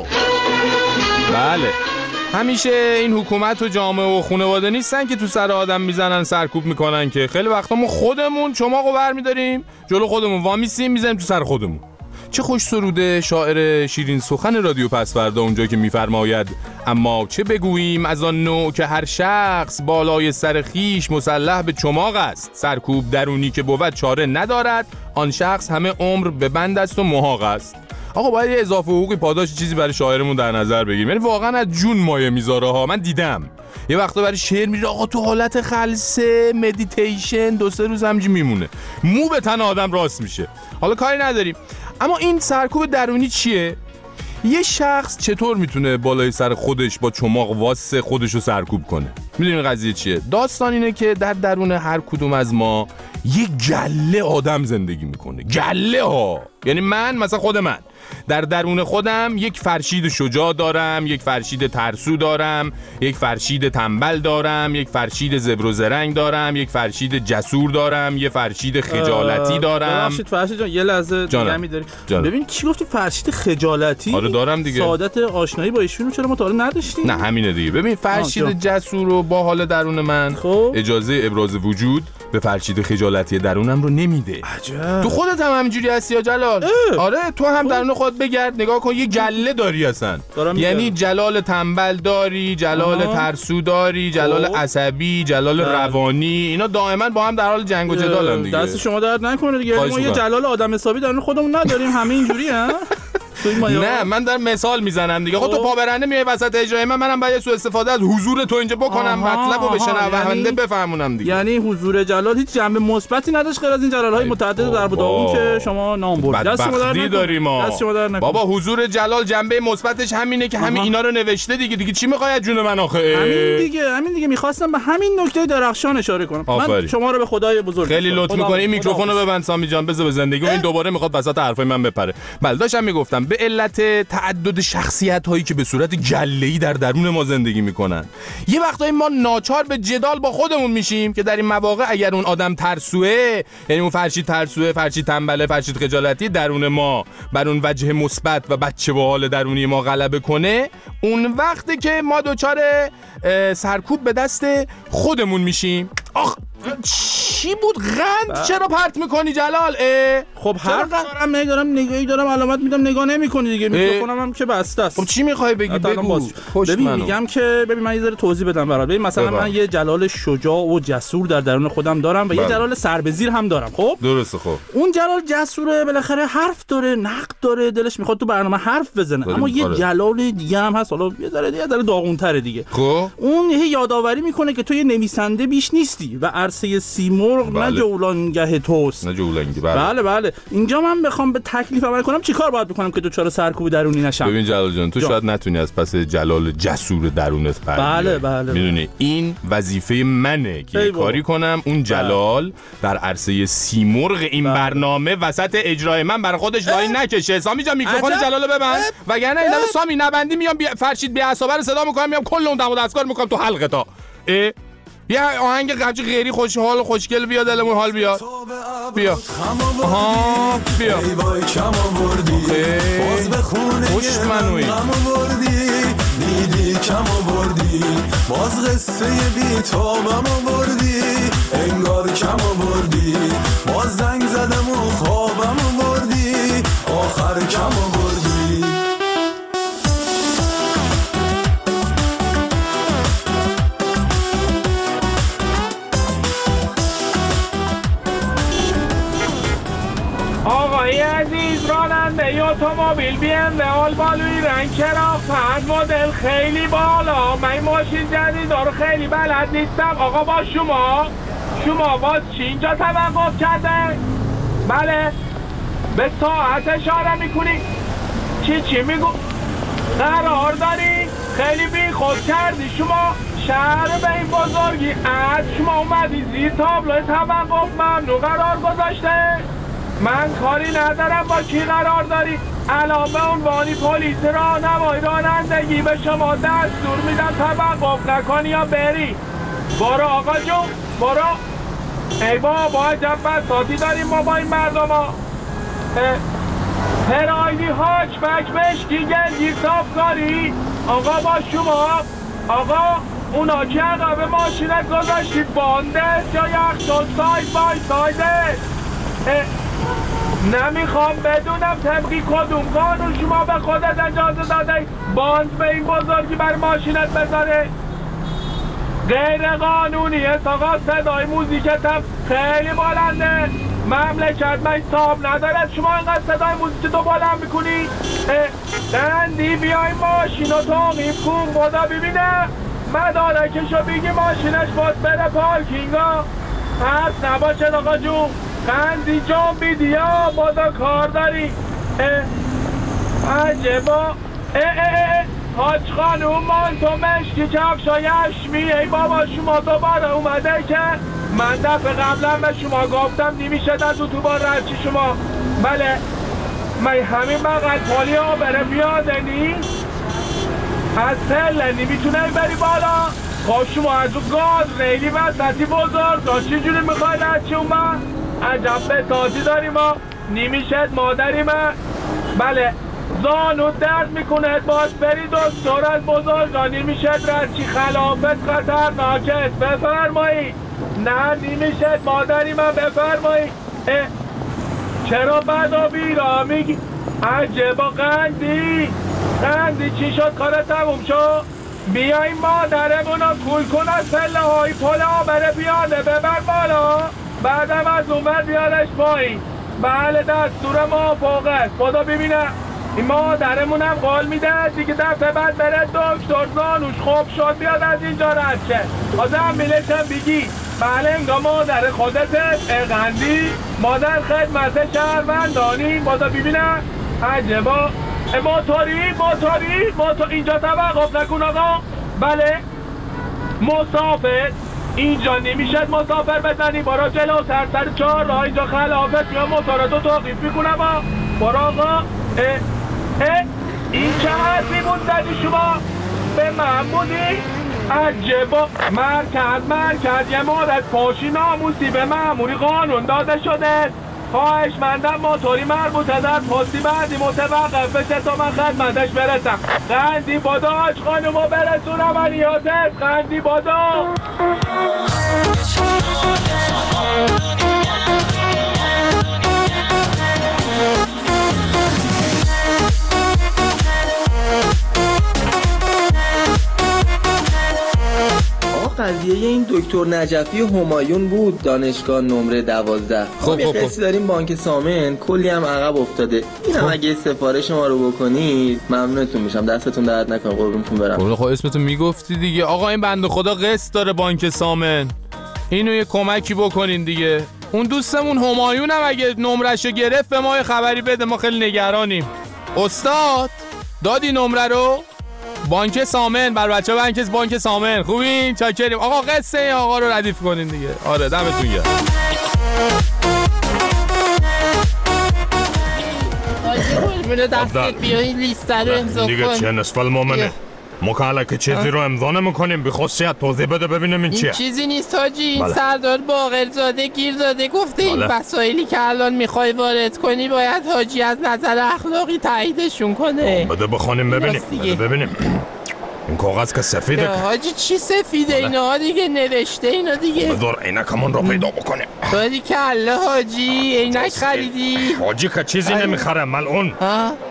بله همیشه این حکومت و جامعه و خانواده نیستن که تو سر آدم میزنن سرکوب میکنن، که خیلی وقتا ما خودمون چماقو برمیداریم جلو خودمون وامیسیم میزنیم تو سر خودمون. چه خوش سروده شاعر شیرین سخن رادیو پسوردا اونجا که میفرماید اما چه بگوییم از آن نوع که هر شخص بالای سر خیش مسلح به چماق است، سرکوب درونی که بود چاره ندارد، آن شخص همه عمر به بند است و محاق است. آقا باید یه اضافه حقوقی پاداش چیزی برای شاعرمون در نظر بگیریم، یعنی واقعا از جون مایه میذاره ها. من دیدم یه وقتا برای شعر میره آقا تو حالت خلسه مدیتیشن دو سه روز همجی میمونه، مو به تن آدم راست میشه. حالا کاری نداریم، اما این سرکوب درونی چیه؟ یه شخص چطور میتونه بالای سر خودش با چماق واسه خودش رو سرکوب کنه؟ میدونین قضیه چیه؟ داستان اینه که در درون هر کدوم از ما یه گله آدم زندگی میکنه. گله ها، یعنی من مثلا خود من در درون خودم یک فرشید شجاع دارم، یک فرشید ترسو دارم، یک فرشید تنبل دارم، یک فرشید زبر و زرنگ دارم، یک فرشید جسور دارم، یک فرشید خجالتی دارم. ببخشید فرشید جان یه لحظه دیگه می‌داری. ببین چی گفتی فرشید خجالتی؟ آره دارم دیگه. سعادت آشنایی با ایشونو چرا ما تا حالا نداشتیم؟ نه همینه دیگه. ببین فرشید جسور و با حال درون من خب؟ اجازه ابراز وجود به فرشید خجالتی درونم رو نمیده. عجب. تو خودت هم همینجوری هستی یا جلال؟ اه. آره تو هم درون خودت بگرد نگاه کن، یه گله داری اصلا، یعنی جلال تنبل داری، جلال آه. ترسو داری، جلال آه. عصبی، جلال آه. روانی، اینا دائما با هم در حال جنگ و جدالن دیگه. دست شما درد نکنه دیگه، ما یه جلال آدم حسابی درون خودمون نداریم، همه اینجوری ها. نه من در مثال میزنم دیگه. خب تو پا برنده میای وسط اجرای من، منم باید سوء استفاده از حضور تو اینجا بکنم، مطلبو به شنونده یعنی بفهمونم دیگه. یعنی حضور جلال هیچ جنبه مثبتی نداشت غیر از این جلال‌های متعدد در بداون که شما نام بردید. دست شما در داریم ما. بابا حضور جلال جنبه مثبتش همینه که همین اینا رو نوشته دیگه. دیگه چی میخوای از جون من آخه؟ همین دیگه، همین دیگه میخواستم به همین نکته درخشان اشاره کنم. من شما رو به خدای بزرگ خیلی لطف می‌کنی. این میکروفونو ببند سامی جان، بذار به زندگی این دوباره میخواد وسط حرفای من بپره. بله داشتم میگفتم به علت تعدد شخصیت هایی که به صورت گله‌ای در درون ما زندگی میکنن، یه وقتایی ما ناچار به جدال با خودمون میشیم که در این مواقع اگر اون آدم ترسوه، یعنی اون فرشید ترسوه، فرشید تنبله، فرشید خجالتی درون ما بر اون وجه مثبت و بچه با حال درونی ما غلبه کنه، اون وقته که ما دوچار سرکوب به دست خودمون میشیم. آخ چی بود غند چرا پرت میکنی جلال؟ خب حرف دارم نگارم نگاهی دارم علامت میدم نگاه نمیکنی دیگه، میکروفونم هم که بسته است. خب چی میخوای بگی؟ بگو. ببین میگم که ببین من یه ذره توضیح بدم برات. ببین مثلا ببا. من یه جلال شجاع و جسور در درون خودم دارم و بله. یه جلال سربزیر هم دارم. خب درسته. خب اون جلال جسوره بالاخره حرف داره، نقد داره، دلش میخواد تو برنامه حرف بزنه، داریم. اما یه آره. جلال دیگه هم هست، حالا یه ذره دیگه ذره داغونتره دیگه. خب اون یه یادآوری میکنه که تو یه نویسنده بیش نیستی و عرصه سیمرغ بله. نه جولانگه توست. نه جولانگی بله. بله بله. اینجا من بخوام به تکلیف عمل کنم چیکار باید بکنم که دوچار سرکوب درونی نشم؟ ببین جلال جان تو جا. شاید نتونی از پس جلال جسور درونت پر بله بله میدونی این وظیفه منه که کاری کنم اون جلال بله. در عرصه سیمرغ این بله. برنامه وسط اجرای من برای خودش لای نکشه. سامی جان میکروفون جلالو ببند وگرنه این دفعه سامی نبندی میام بی... فرشید بی اعصابه رو صدا میکنم میام کل اون دم و دستگار میکنم تو حلقه تا اه؟ یه آهنگ قبچه غیری خوشحال و خوشگل بیا دلمون حال بیاد. بیا آها بیا خوشت منوی دیدی کم آوردی باز قصه بی تابم آوردی انگار کم آوردی باز زنگ زدم و خوابم آوردی آخر کم آوردی آقای عزیز راننده اتومبیل بی ام دبلیو بالوی رنگ چراغ پنج مدل خیلی بالا. من ماشین جدید رو خیلی بلد نیستم. آقا با شما شما باز چی اینجا توقف کرده؟ بله به ساعت اشاره میکنی؟ چی چی میگو؟ قرار داری؟ خیلی بی خود کردی شما. شهر به این بزرگی از شما اومدی زیر تابلو توقف ممنوع قرار گذاشته. من کاری ندارم با کی قرار داری. الان به عنوانی پلیس راهنمای رانندگی به شما دستور میدم توقف نکنی یا بری. برو آقا جون برو. ای بابا عجب بساطی داریم ما با این مردم ها. هرایدی هاچ بک مشکی گلگیر صافکاری. آقا با شما آقا اونا که عقب ماشینت گذاشتی بانده یا یخچال ساید بای سایده. نمیخوام بدونم طبقی کدوم قانون شما به خودت اجازه داده باند به این بزرگی بر ماشینت بذاره. غیر قانونیه. آقا صدای موزیکت هم خیلی بلنده. مملکت من حساب ندارد شما اینقدر صدای موزیک تو بلند میکنی. دندی بیای ماشین رو توقیف کن خدا ببینه مدارکشو بگی ماشینش باید بره پارکینگا. حرف نباشد آقا جون. قندی جان بیدیا بادا کار داری. عجبا. اه اه اه حاج خانوم من تو مشکی کفشای اشمی. ای بابا شما دوباره اومده که من دفعه قبلا به شما گفتم نمیشه در دو تو بار رچی شما. بله من همین بقل پالی ها بره بیاده نی از تله نمیتونه بری بالا. خب شما از اون گاز ریلی وسطی بزرگ تا چی جوری میخوای رچی اون من عجب بساطی داریم ما. نمیشد مادری من. بله زانو درد میکنه باید بری دکتر از بزرگا. نمیشد رچی خلافت خطرناکه. بفرمایی. نه نمیشد مادری من بفرمایی. چرا بدا بیرا میگی؟ عجبا قندی قندی چی شد کار تموم شد؟ بیایی مادرمونو کول کن از پله های پل آبره بیاده ببر بالا بعدم از اون بر بیادش پایین. بله دستور ما فوق است. خدا ببینه این مادرمونم قول میده دیگه دفعه بعد بره دکتر زانوش خوب شد بیاد از اینجا رد شه. آدم میلشم بگی بله انگاه مادر خودته اقندی مادر خدمت شهروندانی. بادا ببینه عجبا. موتوری موتوری موتور اینجا توقف نکن آقا. بله مسافر اینجا نمیشد مسافر بزنی. برا جلو سر سر چهار راه اینجا خلافت یا موتورتو توقیف میکنم. برا آقا. اه اه این چه حرفی بود زدی شما به من بودی؟ عجبا. مرکز مرکز یه مورد پاشی ناموسی به مأموری قانون داده شده. خواهش مندم موتوری مربوطه در پستی بعدی متوقف بشه تا من خدمتش برسم. قندی بادا آج خانمو برسون عملیاتت. قندی بادا. قضیه این دکتر نجفی همایون بود دانشگاه نمره دوازده. خب یه قصه داریم بانک سامن کلی هم عقب افتاده. اینم اگه سفارش ما رو بکنید ممنونتون میشم. دستتون درد نکنه قربونتون برم. خب اسمتون میگفتی دیگه. آقا این بنده خدا قسط داره بانک سامن. اینو یه کمکی بکنین دیگه. اون دوستمون همایون هم اگه نمرهشو گرفت به ما خبری بده. ما خیلی نگرانیم. استاد دادی نمره رو؟ بانک سامن بر بچه بانک بانک سامن. خوبین؟ چاکریم. آقا قصه این آقا رو ردیف کنین دیگه. آره دمتون گرم. آجه دستت بیایی لیست رو امضا کن دیگه چه نصف المومنه مکاله که چیزی رو امضا نمی کنیم بی خصوصیت توضیح بده ببینیم این چیه. این چیزی نیست حاجی. این بله. سردار باقرزاده گیر داده گفته بله. این وسایلی که الان میخوای وارد کنی باید حاجی از نظر اخلاقی تاییدشون کنه. بده بخونیم ببینیم. بده ببینیم این کاغذ که سفیده. حاجی چی سفیده بله. اینا دیگه نوشته اینا دیگه. بذار عینکمون رو پیدا بکنیم. باری کله حاجی عینک خریدی؟ حاجی که چیزی نمیخره ملعون. ها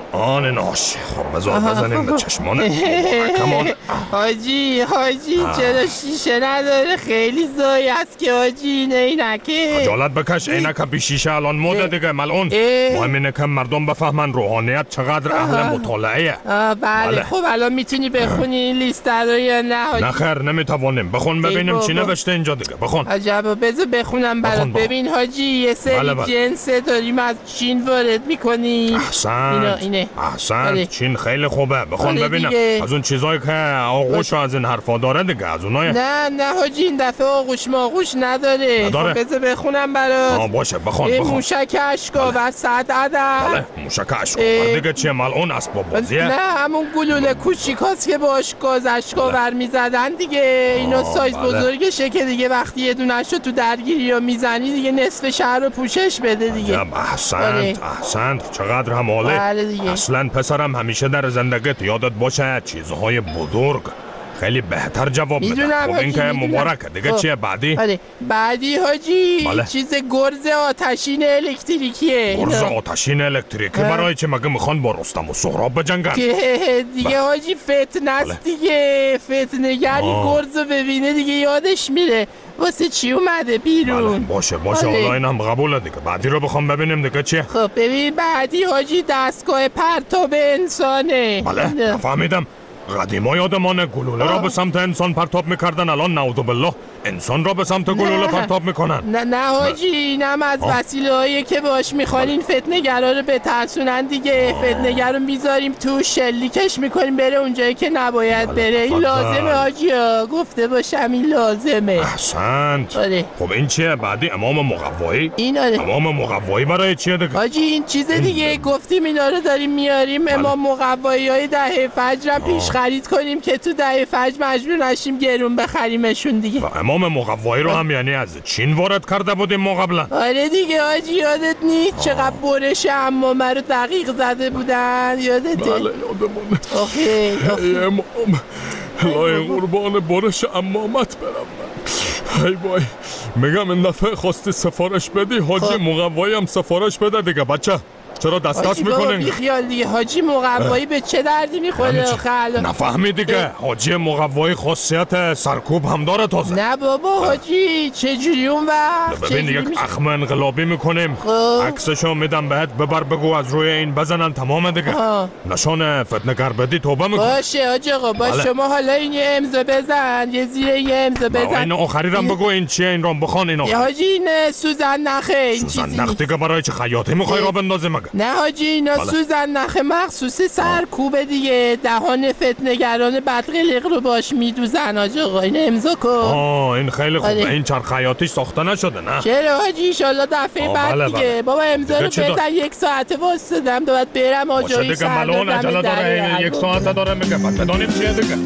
آن ناش. خب بذار بزنیم به چشمان محکمان. حاجی حاجی چرا شیشه نداره؟ خیلی زایی است که حاجی این عینکه. خجالت بکش، عینک بی شیشه الان مده دیگه ملعون. مهم اینه که مردم بفهمن روحانیت چقدر اهل مطالعه. بله, بله خب الان میتونی بخونی این لیست رو یا نه حاجی؟ نه خیر نمیتوانیم. بخون ببینیم چی نوشته اینجا دیگه. بخون. عجبا بذار بخونم برات. ببین حاجی یه سری بله بله. جنس داریم از چین وارد میکنیم. احسنت اینه. احسنت چین خیلی خوبه. بخون ببینم دیگه. از اون چیزایی که آغوش از این حرفا داره دیگه از اونای. نه نه حاجی این دفعه آغوش ماغوش نداره. نداره. خب بذار بخونم برات. آه باشه بخون بخون. موشک اشکاور صد عدد. بله موشک اشکاور دیگه چیه ملعون اسباب بازیه؟ نه همون گلوله کوچیکاست که باش گاز اشکاور میزدن دیگه. اینا سایز بله. بزرگشه که دیگه وقتی یه دونه‌شو تو درگیری رو میزنی دیگه نصف شهر رو پوشش بده دیگه. احسنت احسنت چقدر هم عالی. بله اصلا پسرم همیشه در زندگیت یادت باشه چیزهای بزرگ خیلی بهتر جواب بده. خب این که مبارکه دیگه خب. چیه بعدی؟ آره بعدی حاجی بله. چیز گرز آتشین الکتریکیه. گرز آتشین الکتریکی برای چه مگه میخوان با رستم و سهراب بجنگن؟ دیگه حاجی فتنه است دیگه. فتنه‌گری گرز رو ببینه دیگه یادش میره واسه چی اومده بیرون. بله. باشه باشه حالا اینم قبوله دیگه. بعدی رو بخوام ببینیم دیگه چیه؟ خب ببین بعدی حاجی دستگاه پرتاب انسانه. بله فهمیدم. قدیما یادمانه گلوله را به سمت انسان پرتاب میکردن، الان نعوذ بالله انسان را به سمت گلوله پرتاب میکنن. نه نه حاجی اینم از وسیله هایی که باش میخوان این فتنه‌گرا رو بترسونن دیگه. فتنه‌گر رو میذاریم تو شلیکش میکنیم بره اونجایی که نباید بره. این لازمه حاجی ها گفته باشم این لازمه. احسنت. آره. خب این چیه بعدی؟ امام مقوایی؟ این آره. امام مقوایی برای چیه دیگه؟ حاجی این چیز دیگه گفتیم اینا رو داریم میاریم. امام مقوایی های دهه فجر پیش خرید کنیم که تو دهه فجر مجبور نشیم گرون بخریمشون دیگه. امام مقوایی رو هم یعنی از چین وارد کرده بودیم ما قبلا؟ آره دیگه حاجی یادت نیست چقدر برش عمامه رو دقیق زده بودن؟ یادته؟ بله یادمونه. آخه ای امام لای قربان برش عمامت برم. ای وای میگم این دفعه خواستی سفارش بدی حاجی مقوایی هم سفارش بده دیگه. بچه چرا دست دست میکنین؟ بی خیال دیگه حاجی مقوایی به چه دردی میخوره آخه؟ نفهمی دیگه حاجی مقوایی خاصیت سرکوب هم داره تازه. نه بابا حاجی چجوری اون وقت؟ ببین یک اخم انقلابی میکنیم عکسشو میدم بهت ببر بگو از روی این بزنن تمام دیگه. نشان فتنه‌گر بدی توبه میکنی. باشه حاجی آقا باشه شما حالا این یه امضا بزن یه زیر یه امضا بزن. این آخری رو بگو این چیه این رو بخوان این آخری. حاجی این سوزن نخه این سوزن نخ دیگه برای چه خیاطی میخوای را بندازی مگه؟ نه حاجی اینا بله. سوزن نخ مخصوص سرکوبه دیگه. دهان فتنه‌گران بدقلق رو باش میدوزن حاجی آقا. این امضا کن. آه این خیلی خوبه. این چرخ خیاطیش ساخته نشده نه؟ چرا حاجی ان شاءالله دفعه بعد بله دیگه بله. بابا امضا رو بزن یک ساعته واسدم باید برم آجایی دیگه ملون عجله داره یک ساعته داره میگه بعد بدونیم چیه دیگه.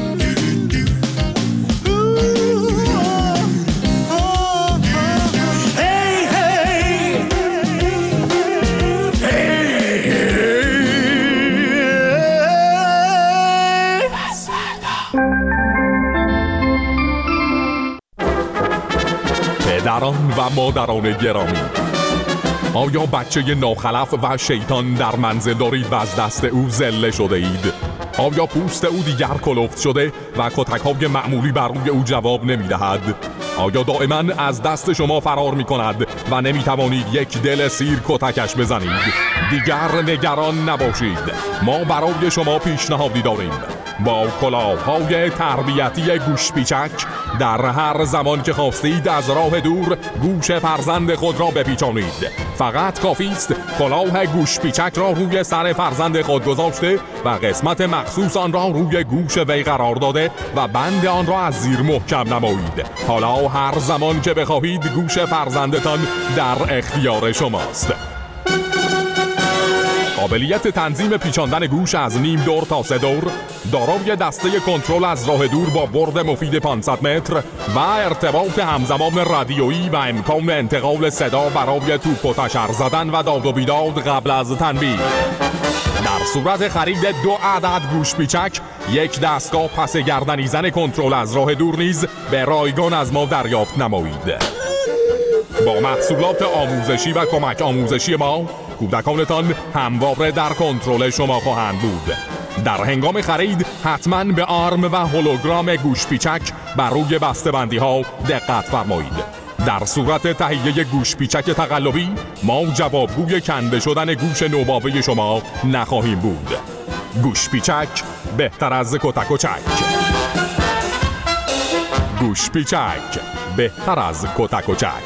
پدران و مادران گرامی، آیا بچه ناخلف و شیطان در منزل دارید و از دست او ذله شده اید؟ آیا پوست او دیگر کلفت شده و کتک‌های معمولی بر روی او جواب نمی‌دهد؟ آیا دائما از دست شما فرار می‌کند و نمی‌توانید یک دل سیر کتکش بزنید؟ دیگر نگران نباشید، ما برای شما پیشنهادی داریم. با کلاه‌های تربیتی گوشپیچک در هر زمان که خواستید از راه دور گوش فرزند خود را بپیچانید. فقط کافی است کلاه گوشپیچک را روی سر فرزند خود گذاشته و قسمت مخصوص آن را روی گوش وی قرار داده و بند آن را از زیر محکم نمایید. حالا هر زمان که بخواهید گوش فرزندتان در اختیار شماست. قابلیت تنظیم پیچاندن گوش از نیم دور تا سه دور، دارای دسته کنترل از راه دور با برد مفید پانصد متر و ارتباط همزمان رادیویی و امکان انتقال صدا برای توپ و تشر زدن و داد و بیداد قبل از تنبیه. در صورت خرید دو عدد گوش پیچک، یک دستگاه پس گردنی زن کنترل از راه دور نیز به رایگان از ما دریافت نمایید. با محصولات آموزشی و کمک آموزشی ما کودکانتان همواره در کنترل شما خواهند بود. در هنگام خرید حتما به آرم و هولوگرام گوش پیچک بر روی بسته‌بندی ها دقت فرمایید. در صورت تهیه گوش پیچک تقلبی ما جوابگوی کنده شدن گوش نوباوه شما نخواهیم بود. گوش پیچک بهتر از کتک و چک. گوش پیچک بهتر از کتک و چک.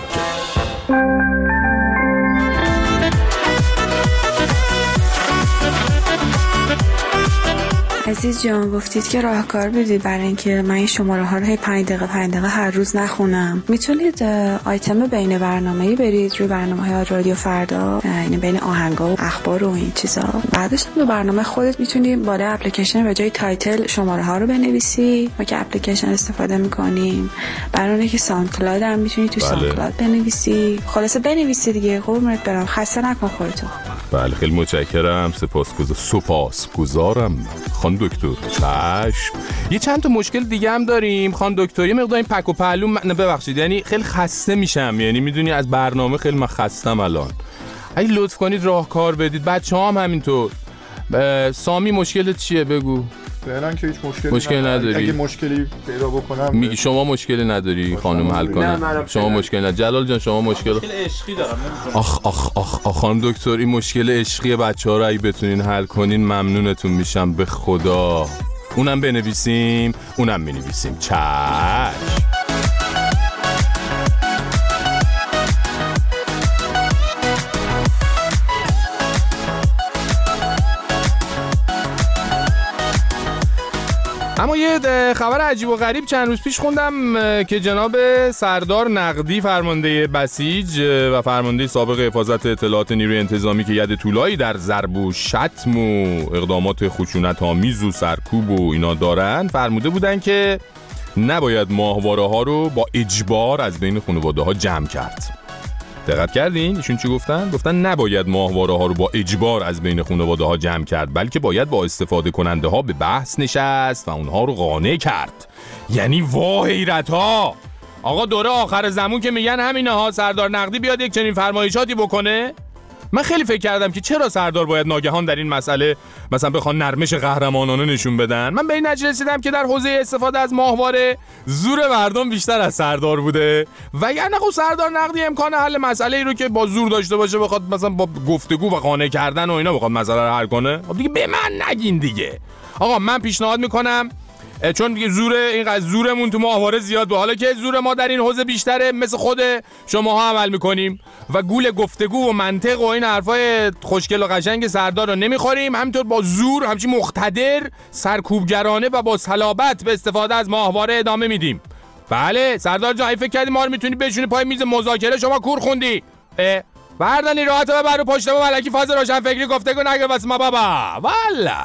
عزیز جان، گفتید که راهکار بدید برای اینکه من این شماره ها رو هی پنج دقیقه پنج دقیقه هر روز نخونم. میتونید آیتم بین برنامه‌ای برید روی برنامه‌های رادیو فردا، یعنی بین آهنگا و اخبار و این چیزا. بعدش تو برنامه خودت میتونی بالا اپلیکیشن به جای تایتل شماره ها رو بنویسی. ما که اپلیکیشن استفاده میکنیم، برای که ساوند کلاود هم میتونی تو ساوند کلاود بنویسی. خلاصه بنویسی دیگه. قربونت برم، خسته نکن خودتو. بله خیلی متشکرم. سپاسگزار سپاسگزارم خان دکتر. چشم. یه چند تا مشکل دیگه هم داریم خان دکتر. یه مقدار این پک و پهلو من ببخشید، یعنی خیلی خسته میشم، یعنی میدونی از برنامه خیلی من خستم الان. اگه لطف کنید راهکار بدید. بچه‌ها هم همینطور. سامی مشکلت چیه بگو؟ فعلا که هیچ مشکلی مشکل نداری. اگه مشکلی پیدا بکنم میگی شما مشکلی نداری خانم حل کنه. شما مشکل نداری. جلال جان شما مشکل مشکل عشقی دارم. آخ آخ آخ آخ خانم دکتر، این مشکل عشقی بچه‌ها رو اگه بتونین حل کنین ممنونتون میشم به خدا. اونم بنویسیم، اونم می‌نویسیم. چشم. اما یه خبر عجیب و غریب چند روز پیش خوندم که جناب سردار نقدی فرمانده بسیج و فرمانده سابق حفاظت اطلاعات نیروی انتظامی که ید طولایی در ضرب و شتم و اقدامات خشونت‌آمیز و سرکوب و اینا دارن، فرموده بودن که نباید ماهواره ها رو با اجبار از بین خانواده ها جمع کرد. دقت کردین؟ ایشون چی گفتن؟ گفتن نباید ماهواره ها رو با اجبار از بین خانواده ها جمع کرد، بلکه باید با استفاده کننده ها به بحث نشست و اونها رو قانع کرد. یعنی واه حیرت ها. آقا دوره آخر زمان که میگن همینه ها، سردار نقدی بیاد یک چنین فرمایشاتی بکنه. من خیلی فکر کردم که چرا سردار باید ناگهان در این مسئله مثلا بخوان نرمش قهرمانانه نشون بدن. من به این نتیجه رسیدم که در حوزه استفاده از ماهواره زور مردم بیشتر از سردار بوده، وگرنه خب سردار نقدی امکان حل مسئله ای رو که با زور داشته باشه بخواد مثلا با گفتگو و قانع کردن و اینا بخواد مسئله رو حل کنه. خب دیگه به من نگین دیگه. آقا من پیشنهاد میکنم، چون دیگه زور این زورمون تو ماهواره زیاد بود، حالا که زور ما در این حوزه بیشتره مثل خود شماها عمل میکنیم و گول گفتگو و منطق و این حرفای خوشگل و قشنگ سردار رو نمیخوریم، همینطور با زور همچین مقتدر سرکوبگرانه و با صلابت به استفاده از ماهواره ادامه میدیم. بله سردار جان، فکر کردی ما رو میتونی بشونی پای میز مذاکره؟ شما کور خوندی. بردانی راحت و برو پشت ما ملکی فاز روشن فکری گفتگو نگه بس ما بابا. والا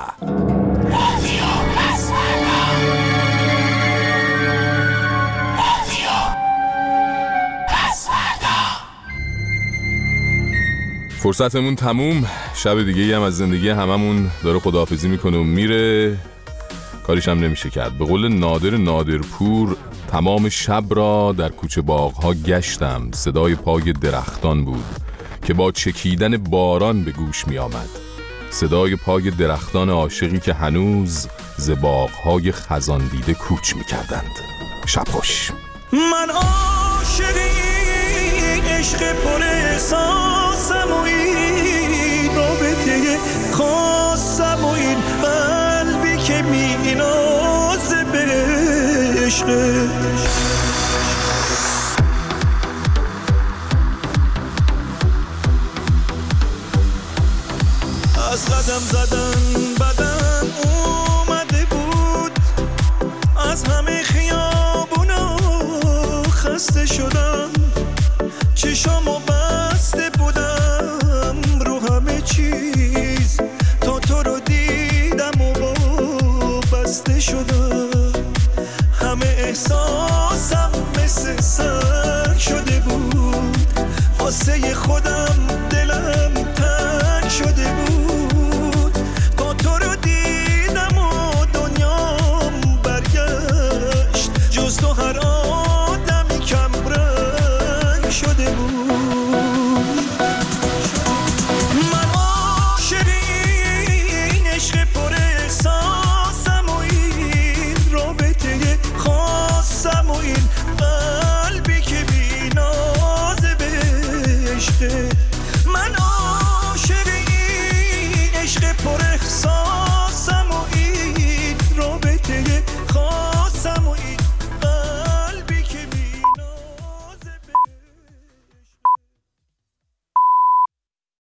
فرصتمون تموم، شب دیگه هم از زندگی هممون داره خداحافظی میکنه و میره، کاریش هم نمیشه کرد. به قول نادر نادرپور، تمام شب را در کوچه باغ‌ها گشتم، صدای پای درختان بود که با چکیدن باران به گوش می آمد، صدای پای درختان عاشقی که هنوز ز باغ‌های خزان دیده کوچ می کردند. شب خوش. من عاشقی عشق پر احساسم و این رابطه خاصم و این قلبی که می نازه به عشقش. از قدم زدن بدن اومده بود، از همه خیابونا خسته شدم،